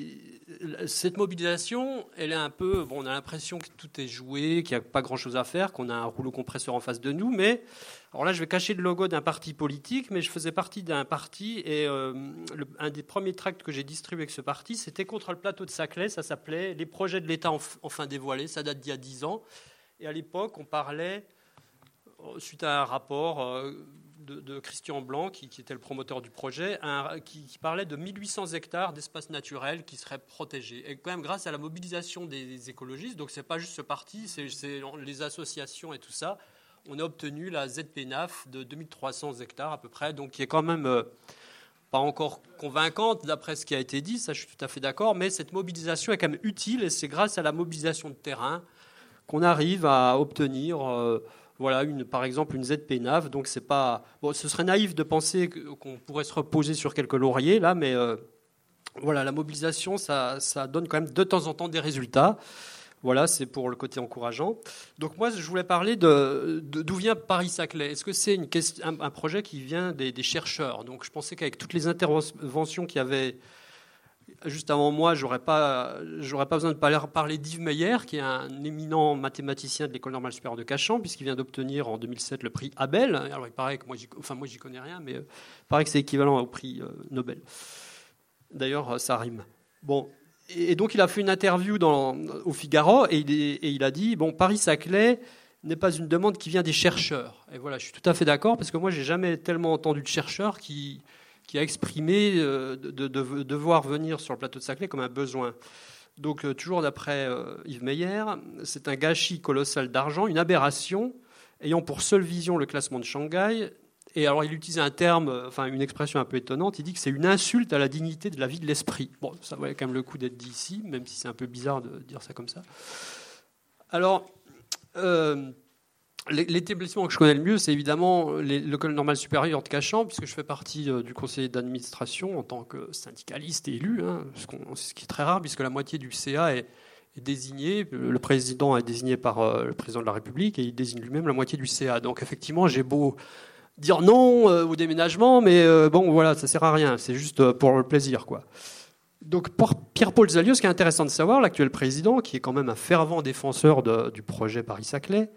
cette mobilisation, elle est un peu... Bon, on a l'impression que tout est joué, qu'il n'y a pas grand-chose à faire, qu'on a un rouleau compresseur en face de nous. Mais, alors là, je vais cacher le logo d'un parti politique, mais je faisais partie d'un parti. Et un des premiers tracts que j'ai distribué avec ce parti, c'était contre le plateau de Saclay. Ça s'appelait « Les projets de l'État enfin dévoilés ». Ça date d'il y a 10 ans. Et à l'époque, on parlait, suite à un rapport... de Christian Blanc, qui était le promoteur du projet, qui parlait de 1800 hectares d'espace naturel qui seraient protégés. Et quand même, grâce à la mobilisation des écologistes, donc ce n'est pas juste ce parti, c'est les associations et tout ça, on a obtenu la ZPNAF de 2300 hectares à peu près, donc qui est quand même pas encore convaincante d'après ce qui a été dit, ça je suis tout à fait d'accord, mais cette mobilisation est quand même utile, et c'est grâce à la mobilisation de terrain qu'on arrive à obtenir... Voilà, par exemple, une ZPNAF. Donc, c'est pas. Bon, ce serait naïf de penser qu'on pourrait se reposer sur quelques lauriers, là, mais voilà, la mobilisation, ça donne quand même de temps en temps des résultats. Voilà, c'est pour le côté encourageant. Donc, moi, je voulais parler d'où vient Paris-Saclay. Est-ce que c'est un projet qui vient des chercheurs? Donc, je pensais qu'avec toutes les interventions qu'il y avait juste avant moi, j'aurais pas besoin de parler d'Yves Meyer, qui est un éminent mathématicien de l'École normale supérieure de Cachan, puisqu'il vient d'obtenir en 2007 le prix Abel. Alors il paraît que moi j'y connais rien, mais il paraît que c'est équivalent au prix Nobel. D'ailleurs, ça rime. Bon, et donc il a fait une interview au Figaro, et il a dit Paris-Saclay n'est pas une demande qui vient des chercheurs. Et voilà, je suis tout à fait d'accord, parce que moi j'ai jamais tellement entendu de chercheurs qui a exprimé de devoir venir sur le plateau de Saclay comme un besoin. Donc, toujours d'après Yves Meyer, c'est un gâchis colossal d'argent, une aberration, ayant pour seule vision le classement de Shanghai. Et alors, il utilise un terme, une expression un peu étonnante, il dit que c'est une insulte à la dignité de la vie de l'esprit. Bon, ça valait quand même le coup d'être dit ici, même si c'est un peu bizarre de dire ça comme ça. Alors... l'établissement que je connais le mieux, c'est évidemment l'école normale supérieure de Cachan, puisque je fais partie du conseil d'administration en tant que syndicaliste et élu, ce qui est très rare, puisque la moitié du CA est désigné, le président est désigné par le président de la République, et il désigne lui-même la moitié du CA. Donc effectivement, j'ai beau dire non au déménagement, mais voilà, ça sert à rien, c'est juste pour le plaisir, quoi. Donc pour Pierre-Paul Zalieu, ce qui est intéressant de savoir, l'actuel président, qui est quand même un fervent défenseur du projet Paris-Saclay,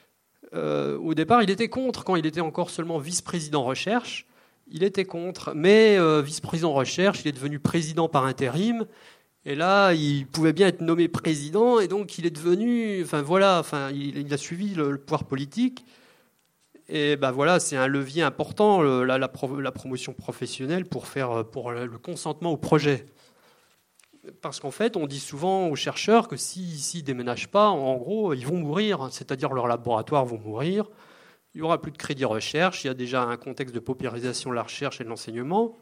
au départ, il était contre quand il était encore seulement vice-président recherche. Il était contre, mais vice-président recherche, il est devenu président par intérim. Et là, il pouvait bien être nommé président, et donc il est devenu, il a suivi le pouvoir politique. Et voilà, c'est un levier important, la promotion professionnelle pour le consentement au projet. Parce qu'en fait, on dit souvent aux chercheurs que s'ils ne déménagent pas, en gros, ils vont mourir, c'est-à-dire leurs laboratoires vont mourir, il n'y aura plus de crédit recherche, il y a déjà un contexte de paupérisation de la recherche et de l'enseignement.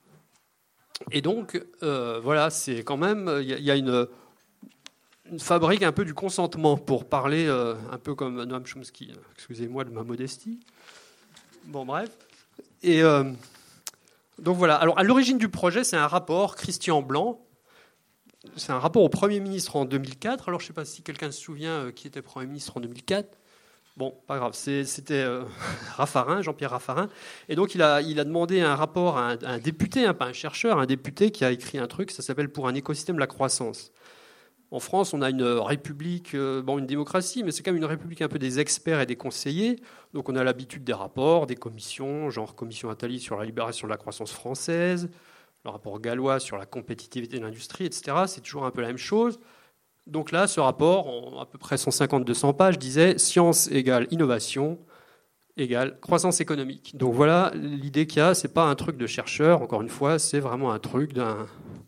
Et donc, voilà, c'est quand même, il y a une fabrique un peu du consentement, pour parler un peu comme Noam Chomsky, excusez-moi de ma modestie. Bon, bref. Et donc voilà, alors à l'origine du projet, c'est un rapport Christian Blanc. C'est un rapport au Premier ministre en 2004. Alors, je ne sais pas si quelqu'un se souvient qui était Premier ministre en 2004. Bon, pas grave. C'était Raffarin, Jean-Pierre Raffarin. Et donc, il a demandé un rapport à un député, pas un chercheur, un député qui a écrit un truc, ça s'appelle « Pour un écosystème de la croissance ». En France, on a une république, une démocratie, mais c'est quand même une république un peu des experts et des conseillers. Donc, on a l'habitude des rapports, des commissions, genre commission Attali sur la libération de la croissance française, le rapport Gallois sur la compétitivité de l'industrie, etc. C'est toujours un peu la même chose. Donc là, ce rapport, en à peu près 150-200 pages, disait « Science égale innovation égale croissance économique ». Donc voilà, l'idée qu'il y a, ce n'est pas un truc de chercheur, encore une fois, c'est vraiment un truc d'un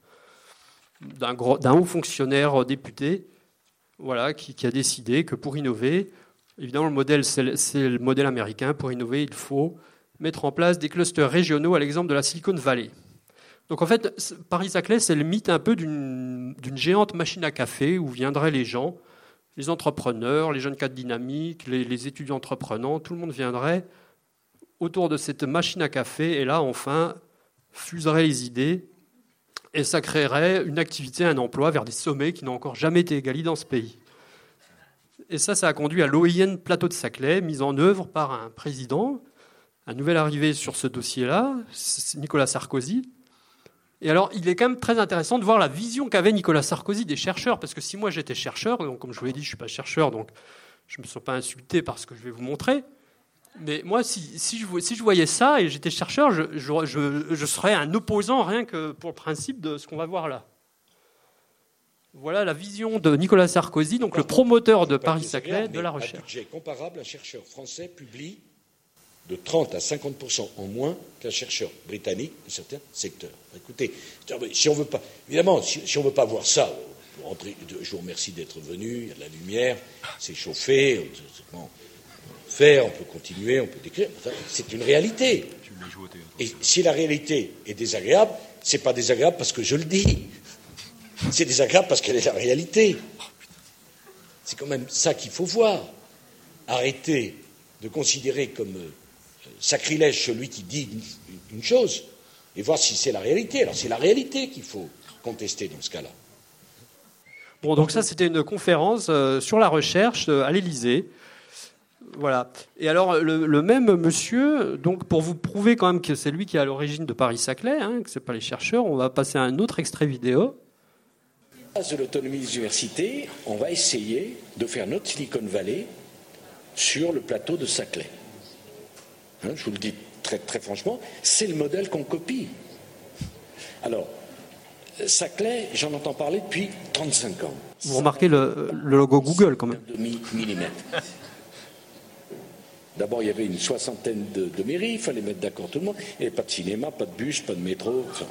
haut fonctionnaire député, voilà, qui a décidé que pour innover, évidemment, le modèle, c'est le modèle américain. Pour innover, il faut mettre en place des clusters régionaux à l'exemple de la Silicon Valley. Donc en fait, Paris-Saclay, c'est le mythe un peu d'une géante machine à café où viendraient les gens les entrepreneurs, les jeunes cadres dynamiques, les étudiants entreprenants, tout le monde viendrait autour de cette machine à café, et là, enfin, fuserait les idées, et ça créerait une activité, un emploi vers des sommets qui n'ont encore jamais été égalés dans ce pays. Et ça a conduit à l'OIN Plateau de Saclay, mise en œuvre par un président, un nouvel arrivé sur ce dossier-là, c'est Nicolas Sarkozy. Et alors, il est quand même très intéressant de voir la vision qu'avait Nicolas Sarkozy des chercheurs, parce que si moi j'étais chercheur, donc comme je vous l'ai dit, je ne suis pas chercheur, donc je ne me sens pas insulté par ce que je vais vous montrer, mais moi, si je voyais ça et j'étais chercheur, je serais un opposant rien que pour le principe de ce qu'on va voir là. Voilà la vision de Nicolas Sarkozy, donc le promoteur de Paris-Saclay de la recherche. Un budget comparable, un chercheur français publie de 30 à 50% en moins qu'un chercheur britannique de certains secteurs. Écoutez, si on veut pas, évidemment, si on veut pas voir ça, je vous remercie d'être venu, il y a de la lumière, c'est chauffé, on peut continuer, on peut décrire, enfin, c'est une réalité. Et si la réalité est désagréable, c'est pas désagréable parce que je le dis, c'est désagréable parce qu'elle est la réalité. C'est quand même ça qu'il faut voir. Arrêtez de considérer comme sacrilège celui qui dit une chose et voir si c'est la réalité. Alors c'est la réalité qu'il faut contester dans ce cas-là. Bon, donc ça c'était une conférence sur la recherche à l'Élysée. Voilà. Et alors le même monsieur, donc pour vous prouver quand même que c'est lui qui est à l'origine de Paris-Saclay, que c'est pas les chercheurs, on va passer à un autre extrait vidéo. À base de l'autonomie des universités, on va essayer de faire notre Silicon Valley sur le plateau de Saclay. Je vous le dis très, très franchement, c'est le modèle qu'on copie. Alors, Saclay, j'en entends parler depuis 35 ans. Vous remarquez le logo Google quand même. Millimètre. D'abord, il y avait une soixantaine de mairies, il fallait mettre d'accord tout le monde. Il n'y avait pas de cinéma, pas de bus, pas de métro. Enfin.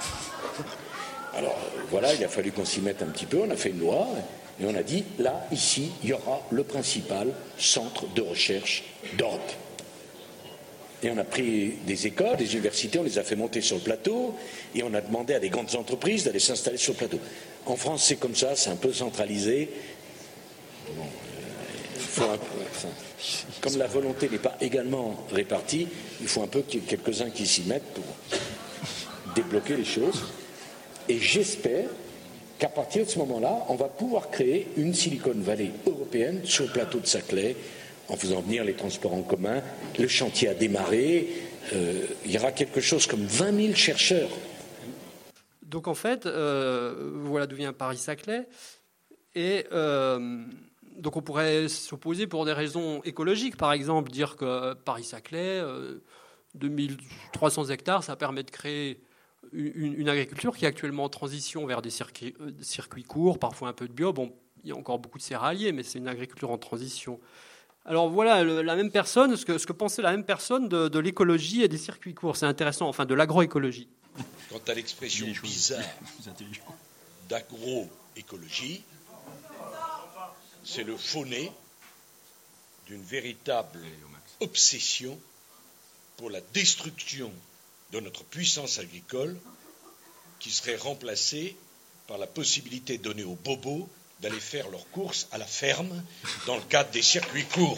Alors, voilà, il a fallu qu'on s'y mette un petit peu. On a fait une loi et on a dit, là, ici, il y aura le principal centre de recherche d'Europe. Et on a pris des écoles, des universités, on les a fait monter sur le plateau et on a demandé à des grandes entreprises d'aller s'installer sur le plateau. En France, c'est comme ça, c'est un peu centralisé. Bon, comme la volonté n'est pas également répartie, il faut un peu qu'il y ait quelques-uns qui s'y mettent pour débloquer les choses. Et j'espère qu'à partir de ce moment-là, on va pouvoir créer une Silicon Valley européenne sur le plateau de Saclay, en faisant venir les transports en commun. Le chantier a démarré. Il y aura quelque chose comme 20 000 chercheurs. Donc en fait, voilà d'où vient Paris-Saclay. Et donc on pourrait s'opposer pour des raisons écologiques, par exemple, dire que Paris-Saclay, 2300 hectares, ça permet de créer une agriculture qui est actuellement en transition vers des circuits courts, parfois un peu de bio. Bon, il y a encore beaucoup de céréaliers, mais c'est une agriculture en transition. Alors voilà, la même personne, ce que pensait la même personne de l'écologie et des circuits courts. C'est intéressant, enfin de l'agroécologie. Quant à l'expression bizarre d'agroécologie, c'est le faux-nez d'une véritable obsession pour la destruction de notre puissance agricole qui serait remplacée par la possibilité donnée aux bobos d'aller faire leurs courses à la ferme dans le cadre des circuits courts.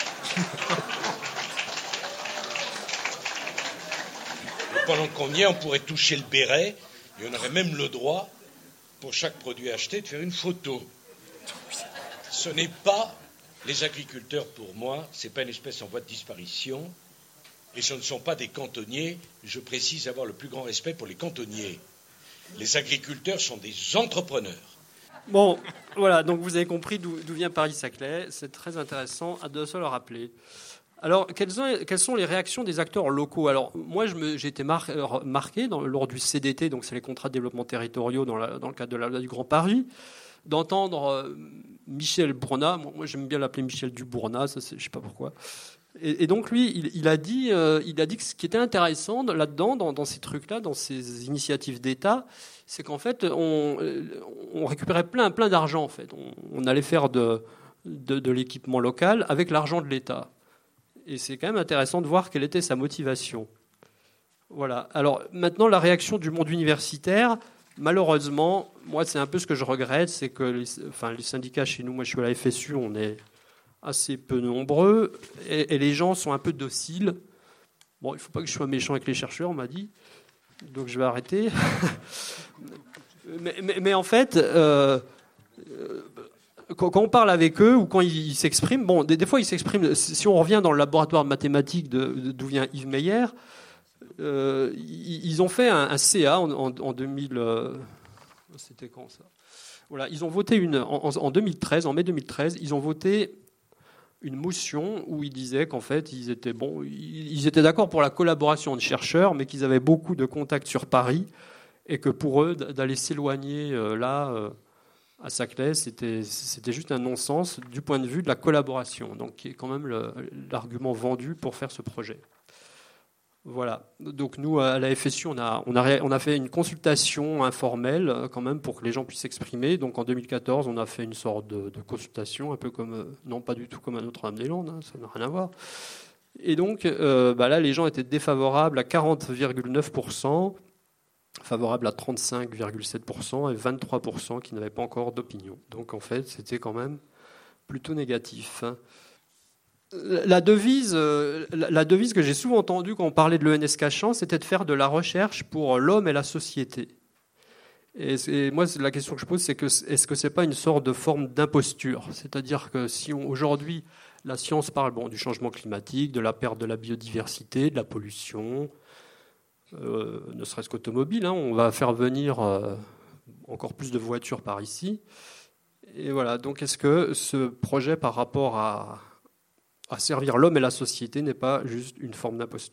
Et pendant qu'on y est, on pourrait toucher le béret et on aurait même le droit, pour chaque produit acheté, de faire une photo. Ce n'est pas les agriculteurs pour moi, ce n'est pas une espèce en voie de disparition et ce ne sont pas des cantonniers. Je précise avoir le plus grand respect pour les cantonniers. Les agriculteurs sont des entrepreneurs. Bon, voilà, donc vous avez compris d'où vient Paris-Saclay. C'est très intéressant de se le rappeler. Alors, quelles sont les réactions des acteurs locaux ? Alors, moi, j'ai été marqué lors du CDT, donc c'est les contrats de développement territoriaux dans le cadre de la loi du Grand Paris, d'entendre Michel Bournat. Moi, j'aime bien l'appeler Michel Dubournat, ça, je ne sais pas pourquoi. Et donc, lui, il a dit que ce qui était intéressant là-dedans, dans ces trucs-là, dans ces initiatives d'État, c'est qu'en fait, on récupérait plein d'argent. En fait, on allait faire de l'équipement local avec l'argent de l'État. Et c'est quand même intéressant de voir quelle était sa motivation. Voilà. Alors maintenant, la réaction du monde universitaire. malheureusement, moi, c'est un peu ce que je regrette, c'est que les syndicats chez nous, moi je suis à la FSU, on est assez peu nombreux, et les gens sont un peu dociles. Bon, il ne faut pas que je sois méchant avec les chercheurs, on m'a dit, donc je vais arrêter. mais en fait, quand on parle avec eux ou quand ils s'expriment, bon, des fois ils s'expriment. Si on revient dans le laboratoire de mathématiques d'où vient Yves Meyer, ils ont fait un CA en 2000. C'était quand ça ? Voilà, ils ont voté en 2013, en mai 2013, ils ont voté une motion où ils disaient qu'en fait ils étaient d'accord pour la collaboration de chercheurs, mais qu'ils avaient beaucoup de contacts sur Paris et que pour eux d'aller s'éloigner à Saclay, c'était juste un non-sens du point de vue de la collaboration, donc qui est quand même l'argument vendu pour faire ce projet. Voilà. Donc nous, à la FSU, on a fait une consultation informelle quand même pour que les gens puissent s'exprimer. Donc en 2014, on a fait une sorte de consultation, un peu comme, non pas du tout comme à Notre-Dame-des-Landes, hein, ça n'a rien à voir. Et donc là, les gens étaient défavorables à 40,9%, favorables à 35,7% et 23% qui n'avaient pas encore d'opinion. Donc en fait, c'était quand même plutôt négatif. La devise que j'ai souvent entendue quand on parlait de l'ENS Cachan, c'était de faire de la recherche pour l'homme et la société. Et moi, la question que je pose, c'est que est-ce que c'est pas une sorte de forme d'imposture ? C'est-à-dire que si aujourd'hui la science parle du changement climatique, de la perte de la biodiversité, de la pollution, ne serait-ce qu'automobile, hein, on va faire venir encore plus de voitures par ici. Et voilà. Donc, est-ce que ce projet, par rapport à servir l'homme et la société, n'est pas juste une forme d'imposture ?